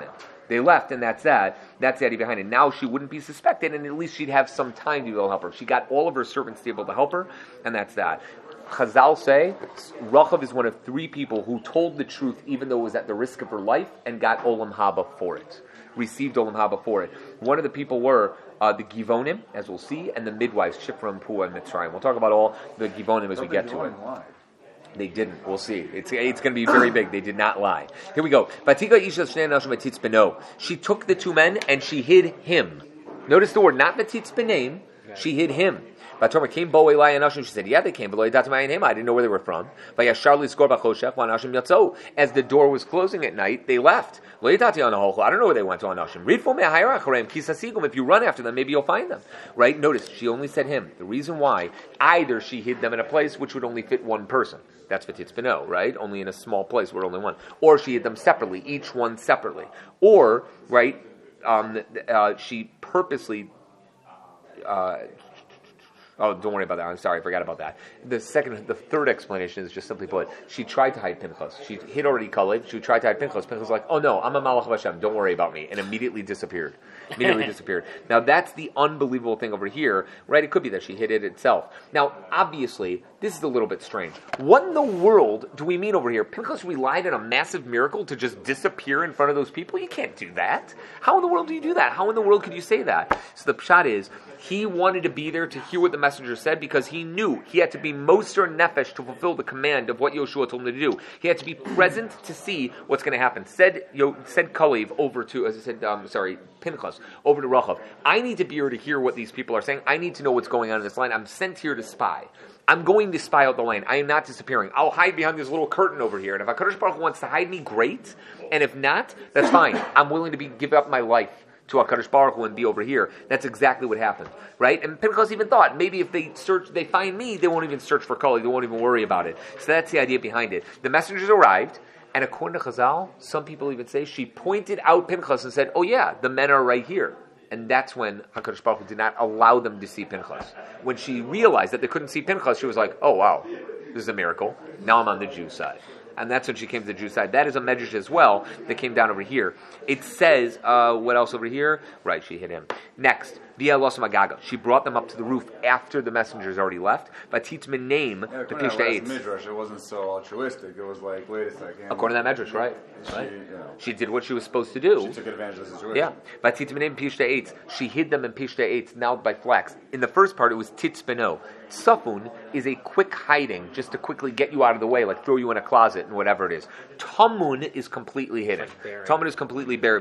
They left, and that's that. That's the idea behind it. Now she wouldn't be suspected, and at least she'd have some time to be able to help her. She got all of her servants to be able to help her, and that's that. Chazal say Rachav is one of three people who told the truth even though it was at the risk of her life and got Olam Haba for it. Received Olam Haba for it. One of the people were uh, the Givonim, as we'll see, and the midwives, Shifra and Pua and Mitzrayim. We'll talk about all the Givonim as we get to it. They didn't. We'll see. It's it's going to be very big. They did not lie. Here we go. She took the two men and she hid him. Notice the word, not Matitz Benaim. She hid him. Batorma came Bo Eli and She said, yeah, they came. But I didn't know where they were from. As the door was closing at night, they left. I don't know where they went to Anashim. If you run after them, maybe you'll find them. Right? Notice, she only said him. The reason why, either she hid them in a place which would only fit one person. That's V'titz Beno, right? Only in a small place where only one. Or she hid them separately, each one separately. Or, right, um, uh, she purposely... Uh, Oh, don't worry about that. I'm sorry, I forgot about that. The second, the third explanation is just simply put, she tried to hide Pinchas. She hid already Kalev. She tried to hide Pinchas. Pinchas was like, oh no, I'm a Malach of Hashem. Don't worry about me. And immediately disappeared. Immediately disappeared. Now that's the unbelievable thing over here, right? It could be that she hid it itself. Now, obviously, this is a little bit strange. What in the world do we mean over here? Pinchas relied on a massive miracle to just disappear in front of those people? You can't do that. How in the world do you do that? How in the world could you say that? So the pshat is, he wanted to be there to hear what the messenger said because he knew he had to be Moser Nefesh to fulfill the command of what Yoshua told him to do. He had to be present to see what's going to happen. Said Yo, said Kalev over to, as I said, um, sorry, Pinchas, over to Rachav. I need to be here to hear what these people are saying. I need to know what's going on in this line. I'm sent here to spy. I'm going to spy out the land. I am not disappearing. I'll hide behind this little curtain over here. And if HaKadosh Baruch Hu wants to hide me, great. And if not, that's fine. I'm willing to be give up my life to HaKadosh Baruch Hu and be over here. That's exactly what happened, right? And Pinchas even thought, maybe if they search, they find me, they won't even search for Kalev. They won't even worry about it. So that's the idea behind it. The messengers arrived, and according to Chazal, some people even say she pointed out Pinchas and said, oh yeah, the men are right here. And that's when HaKadosh Baruch Hu did not allow them to see Pinchas. When she realized that they couldn't see Pinchas, she was like, oh wow, this is a miracle. Now I'm on the Jew side. And that's when she came to the Jew side. That is a medrash as well that came down over here. It says, uh, what else over here? Right, she hit him. Next, Via Losam Agaga. She brought them up to the roof after the messengers already left. Vatitz Menaim, the Pishta Eitz. Midrash, it wasn't so altruistic. It was like, wait a second. According to that medrash, right? She, right. You know, she did what she was supposed to do. She took advantage of the situation. Yeah. Vatitz Menaim Pishta Eitz. She hid them in Pishta Eitz, now by flax. In the first part, it was Titz Beno. Safun is a quick hiding, just to quickly get you out of the way, like throw you in a closet and whatever it is. Tamun is completely hidden. Tamun is completely buried.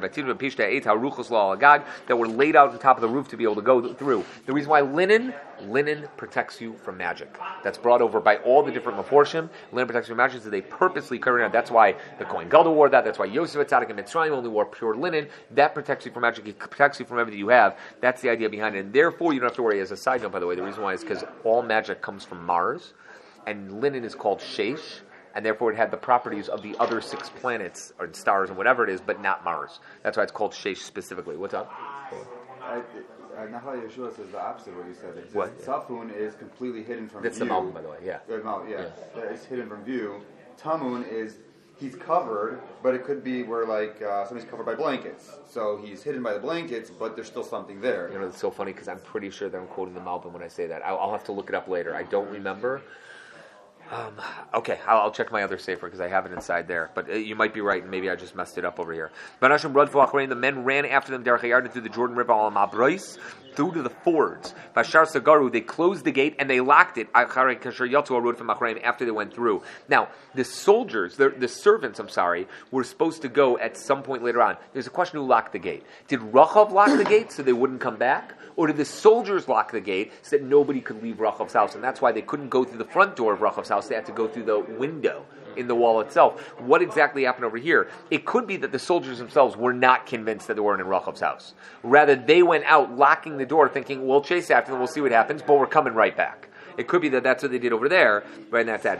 That were laid out on top of the roof to be able to go through. The reason why linen, linen protects you from magic. That's brought over by all the different Meforshim. Linen protects you from magic, so they purposely cover it. That's why the Kohen Gadol wore that. That's why Yosef Atzadik and Mitzrayim only wore pure linen. That protects you from magic. It protects you from everything you have. That's the idea behind it. And therefore, you don't have to worry. As a side note, by the way, the reason why is because all magic comes from Mars, and linen is called Sheish, and therefore it had the properties of the other six planets or stars and whatever it is, but not Mars. That's why it's called Sheish specifically. What's up? I, I, Nahal Yeshua says the opposite of what you said. It says What? Safun is completely hidden from That's view. the Malbim, by the way, yeah. Good Mal, yeah. Yeah. Uh, It's hidden from view. Tamun is, he's covered, but it could be where like uh, somebody's covered by blankets. So he's hidden by the blankets, but there's still something there. You know, it's so funny because I'm pretty sure that I'm quoting the Malbim when I say that. I'll, I'll have to look it up later. I don't remember. Um, okay, I'll, I'll check my other sefer because I have it inside there. But uh, you might be right, and maybe I just messed it up over here. The men ran after them Derech Hayarden through the Jordan River al Mabrois, through to the fords. Vashar Sagaru, they closed the gate and they locked it. After they went through. Now, the soldiers, the, the servants, I'm sorry, were supposed to go at some point later on. There's a question who locked the gate. Did Rachav lock the gate so they wouldn't come back? Or did the soldiers lock the gate so that nobody could leave Rachav's house? And that's why they couldn't go through the front door of Rachav's house. They had to go through the window in the wall itself. What exactly happened over here? It could be that the soldiers themselves were not convinced that they weren't in Rachav's house. Rather, they went out locking the door thinking, we'll chase after them, we'll see what happens, but we're coming right back. It could be that that's what they did over there, right? And that's that.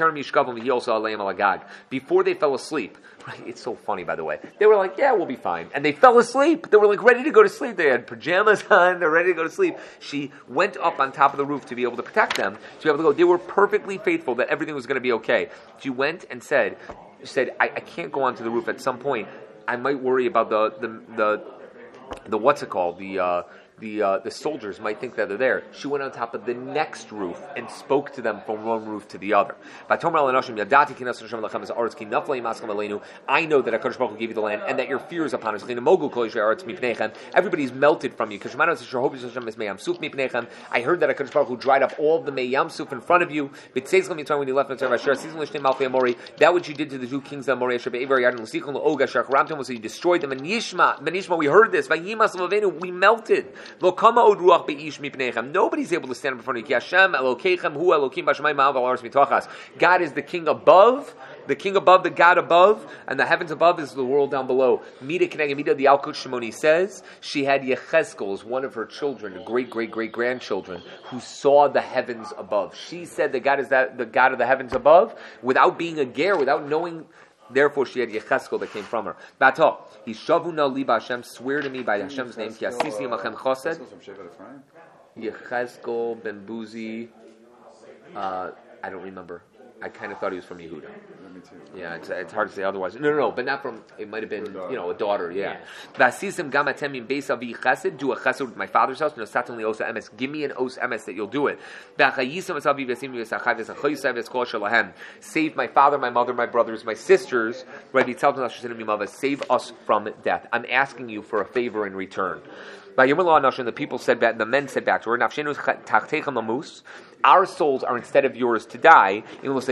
Before they fell asleep, right? It's so funny, by the way. They were like, yeah, we'll be fine. And they fell asleep. They were like ready to go to sleep. They had pajamas on. They're ready to go to sleep. She went up on top of the roof to be able to protect them, to be able to go. They were perfectly faithful that everything was going to be okay. She went and said, she said, I, I can't go onto the roof at some point. I might worry about the the the, the what's it called the. Uh, The uh, the soldiers might think that they're there. She went on top of the next roof and spoke to them from one roof to the other. I know that HaKadosh Baruch Hu gave you the land and that your fear is upon us. Everybody's melted from you. I heard that HaKadosh Baruch Hu dried up all the Meyam Suf in front of you. When you left that which you did to the two kings of Amori, was you destroyed them. And Yishma, we heard this. We melted. Nobody's able to stand up in front of you. God is the king above, the king above, the God above, and the heavens above is the world down below. Mida Keneged Mida, the Alkut Shimoni says, she had Yechezkel as one of her children, great, great, great grandchildren, who saw the heavens above. She said that God is that the God of the heavens above, without being a ger, without knowing. Therefore, she had Yechezkel that came from her. Bato, Hishavuna liba Hashem, swear to me by Hashem's name, Ki asisi imachem chesed. Yechezkel ben Buzi. Uh, I don't remember. I kind of thought he was from Yehuda. Me too. Yeah, it's, it's hard to say otherwise. No, no, no, but not from. It might have been, you know, a daughter. Yeah. Vasisim gamatem in beis avi chesed. Do a chesed with my father's house. No, satanly osa emes. Give me an os emes that you'll do it. Save my father, my mother, my brothers, my sisters. Save us from death. I'm asking you for a favor in return. The people said back, the men said back to her, our souls are instead of yours to die,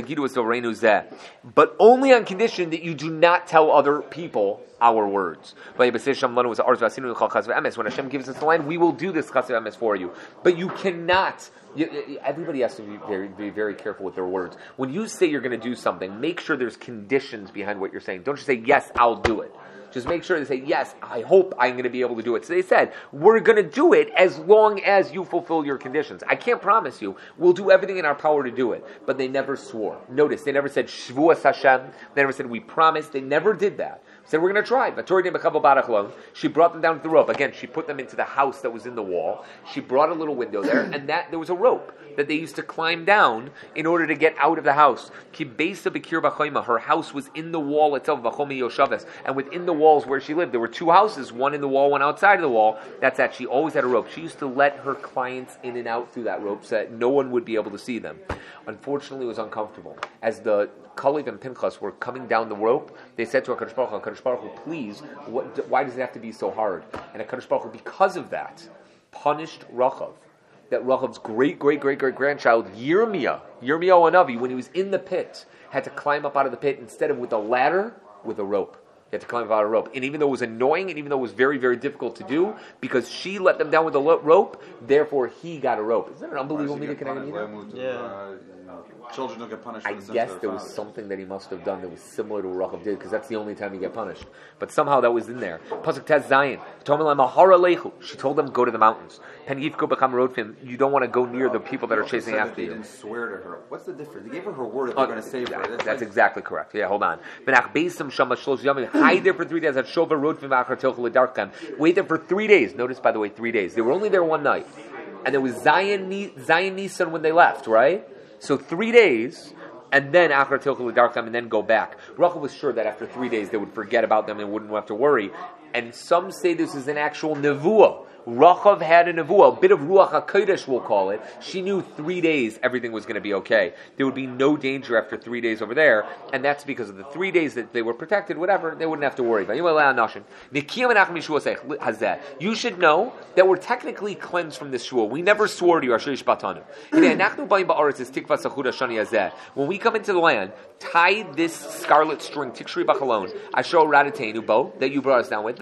but only on condition that you do not tell other people our words. When Hashem gives us the land, we will do this chassid emes for you. But you cannot. You, everybody has to be very, be very careful with their words. When you say you're going to do something, make sure there's conditions behind what you're saying. Don't just say, yes, I'll do it. Just make sure they say, yes, I hope I'm going to be able to do it. So they said, we're going to do it as long as you fulfill your conditions. I can't promise you. We'll do everything in our power to do it. But they never swore. Notice, they never said, Shvuas Hashem. They never said, we promise. They never did that. Said, we're going to try. She brought them down to the rope. Again, she put them into the house that was in the wall. She brought a little window there, and that there was a rope that they used to climb down in order to get out of the house. Her house was in the wall itself, and within the walls where she lived, there were two houses, one in the wall, one outside of the wall. That's that. She always had a rope. She used to let her clients in and out through that rope so that no one would be able to see them. Unfortunately, it was uncomfortable. As the Kalev and Pinchas were coming down the rope, they said to HaKadosh Baruch Hu, HaKadosh Baruch Hu, please, what, why does it have to be so hard? And HaKadosh Baruch Hu, because of that, punished Rachav. That Rachav's great, great, great, great grandchild, Yirmiyah, Yirmiyahu Hanavi, when he was in the pit, had to climb up out of the pit instead of with a ladder, with a rope. He had to climb up out of a rope. And even though it was annoying, and even though it was very, very difficult to do, because she let them down with a lo- rope, therefore he got a rope. Isn't that an unbelievable media connection? Yeah. Children don't get punished for I the sins guess of their there was fathers. something that he must have done that was similar to what Rachav did, because that's the only time you get punished. But somehow that was in there. Pasuk Tez Zayin. She told them, go to the mountains. You don't want to go near the people that are chasing after They you. didn't swear to her. What's the difference? They gave her her word that Oh, they're going to save her. That's, That's, that's like, exactly correct. Yeah, hold on. Hide there for three days. Wait there for three days. Notice, by the way, three days. They were only there one night. And there was Zion, Zion Nisan when they left, right? So three days, and then Achar Tilchel L'Darkam, and then go back. Rachel was sure that after three days they would forget about them and wouldn't have to worry. And some say this is an actual nevuah. Rachav had a nevuah, a bit of Ruach HaKodesh we'll call it. She knew three days everything was going to be okay. There would be no danger after three days over there, and that's because of the three days that they were protected, whatever, they wouldn't have to worry about. You should know that we're technically cleansed from this shua. We never swore to you, Asher Yishbatanu. When we come into the land, tie this scarlet string, Tikshri Bachalon, Asher Radatenu Bo, that you brought us down with,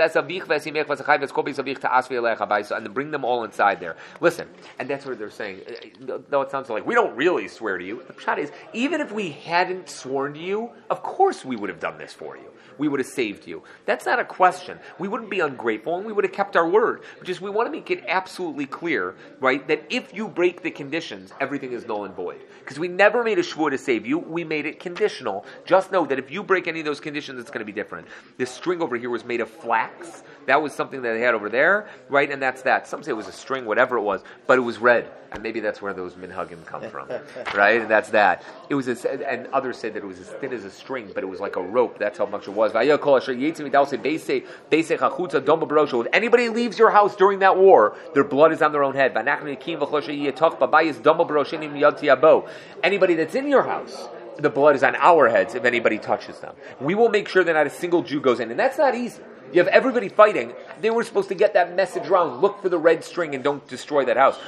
and then bring them all inside there. Listen, and that's what they're saying. Though it sounds like we don't really swear to you. The pshat is, even if we hadn't sworn to you, of course we would have done this for you. We would have saved you. That's not a question. We wouldn't be ungrateful, and we would have kept our word. Just we want to make it absolutely clear, right, that if you break the conditions, everything is null and void. Because we never made a shvua to save you. We made it conditional. Just know that if you break any of those conditions, it's going to be different. This string over here was made of flax. That was something that they had over there, right? And and that's that. Some say it was a string, whatever it was, but it was red, and maybe that's where those minhagim come from, right? And that's that. It was, a, and others said that it was as thin as a string, but it was like a rope. That's how much it was. If anybody leaves your house during that war, their blood is on their own head. Anybody that's in your house, the blood is on our heads if anybody touches them. We will make sure that not a single Jew goes in, and that's not easy. You have everybody fighting. They were supposed to get that message around. Look for the red string and don't destroy that house.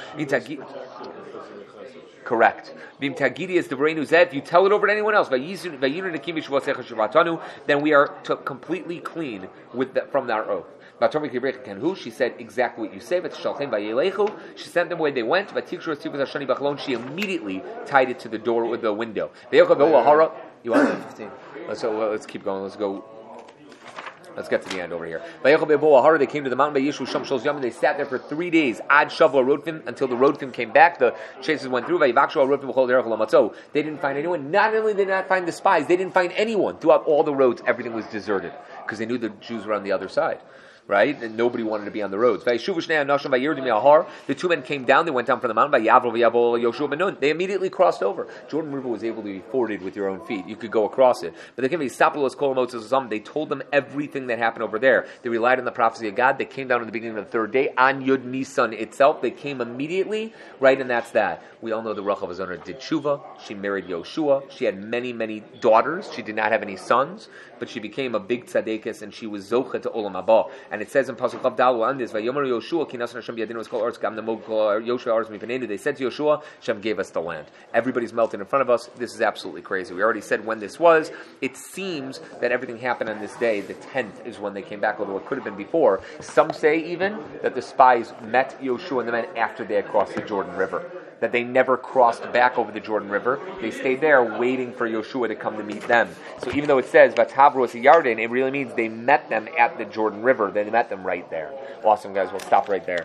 Correct. If you tell it over to anyone else, then we are to completely clean with the, from our oath. She said exactly what you say. She sent them where they went. She immediately tied it to the door with the window. You want fifteen? So well, let's keep going. Let's go. Let's get to the end over here. They came to the mountain by Yishu Sham Shos Yom, and they sat there for three days. Ad Shavua Rodfim, until the Rodfim came back. The chasers went through. They didn't find anyone. Not only did they not find the spies, they didn't find anyone. Throughout all the roads, everything was deserted because they knew the Jews were on the other side. Right? And nobody wanted to be on the roads. The two men came down, they went down from the mountain by They immediately crossed over. Jordan River was able to be forded with your own feet. You could go across it. But they came They told them everything that happened over there. They relied on the prophecy of God. They came down at the beginning of the third day on Yud Nisan itself. They came immediately, right? And that's that. We all know the Rachel Azona did tshuva. She married Yoshua. She had many, many daughters. She did not have any sons, but she became a big tzaddikus, and she was zocha to Olam Haba. And it says in Pasuk Chav Dalu on this, Vayomer Yoshua ki nasan Hashem biyadinu eskol arz gam namog Yoshua arz mipenenu. They said to Yoshua, Hashem gave us the land. Everybody's melting in front of us. This is absolutely crazy. We already said when this was. It seems that everything happened on this day. The tenth is when they came back, although it could have been before. Some say even that the spies met Yoshua and the men after they had crossed the Jordan River. That they never crossed back over the Jordan River. They stayed there waiting for Yoshua to come to meet them. So even though it says Vatavru es Yarden, it really means they met them at the Jordan River. They met them right there. Awesome, guys. We'll stop right there.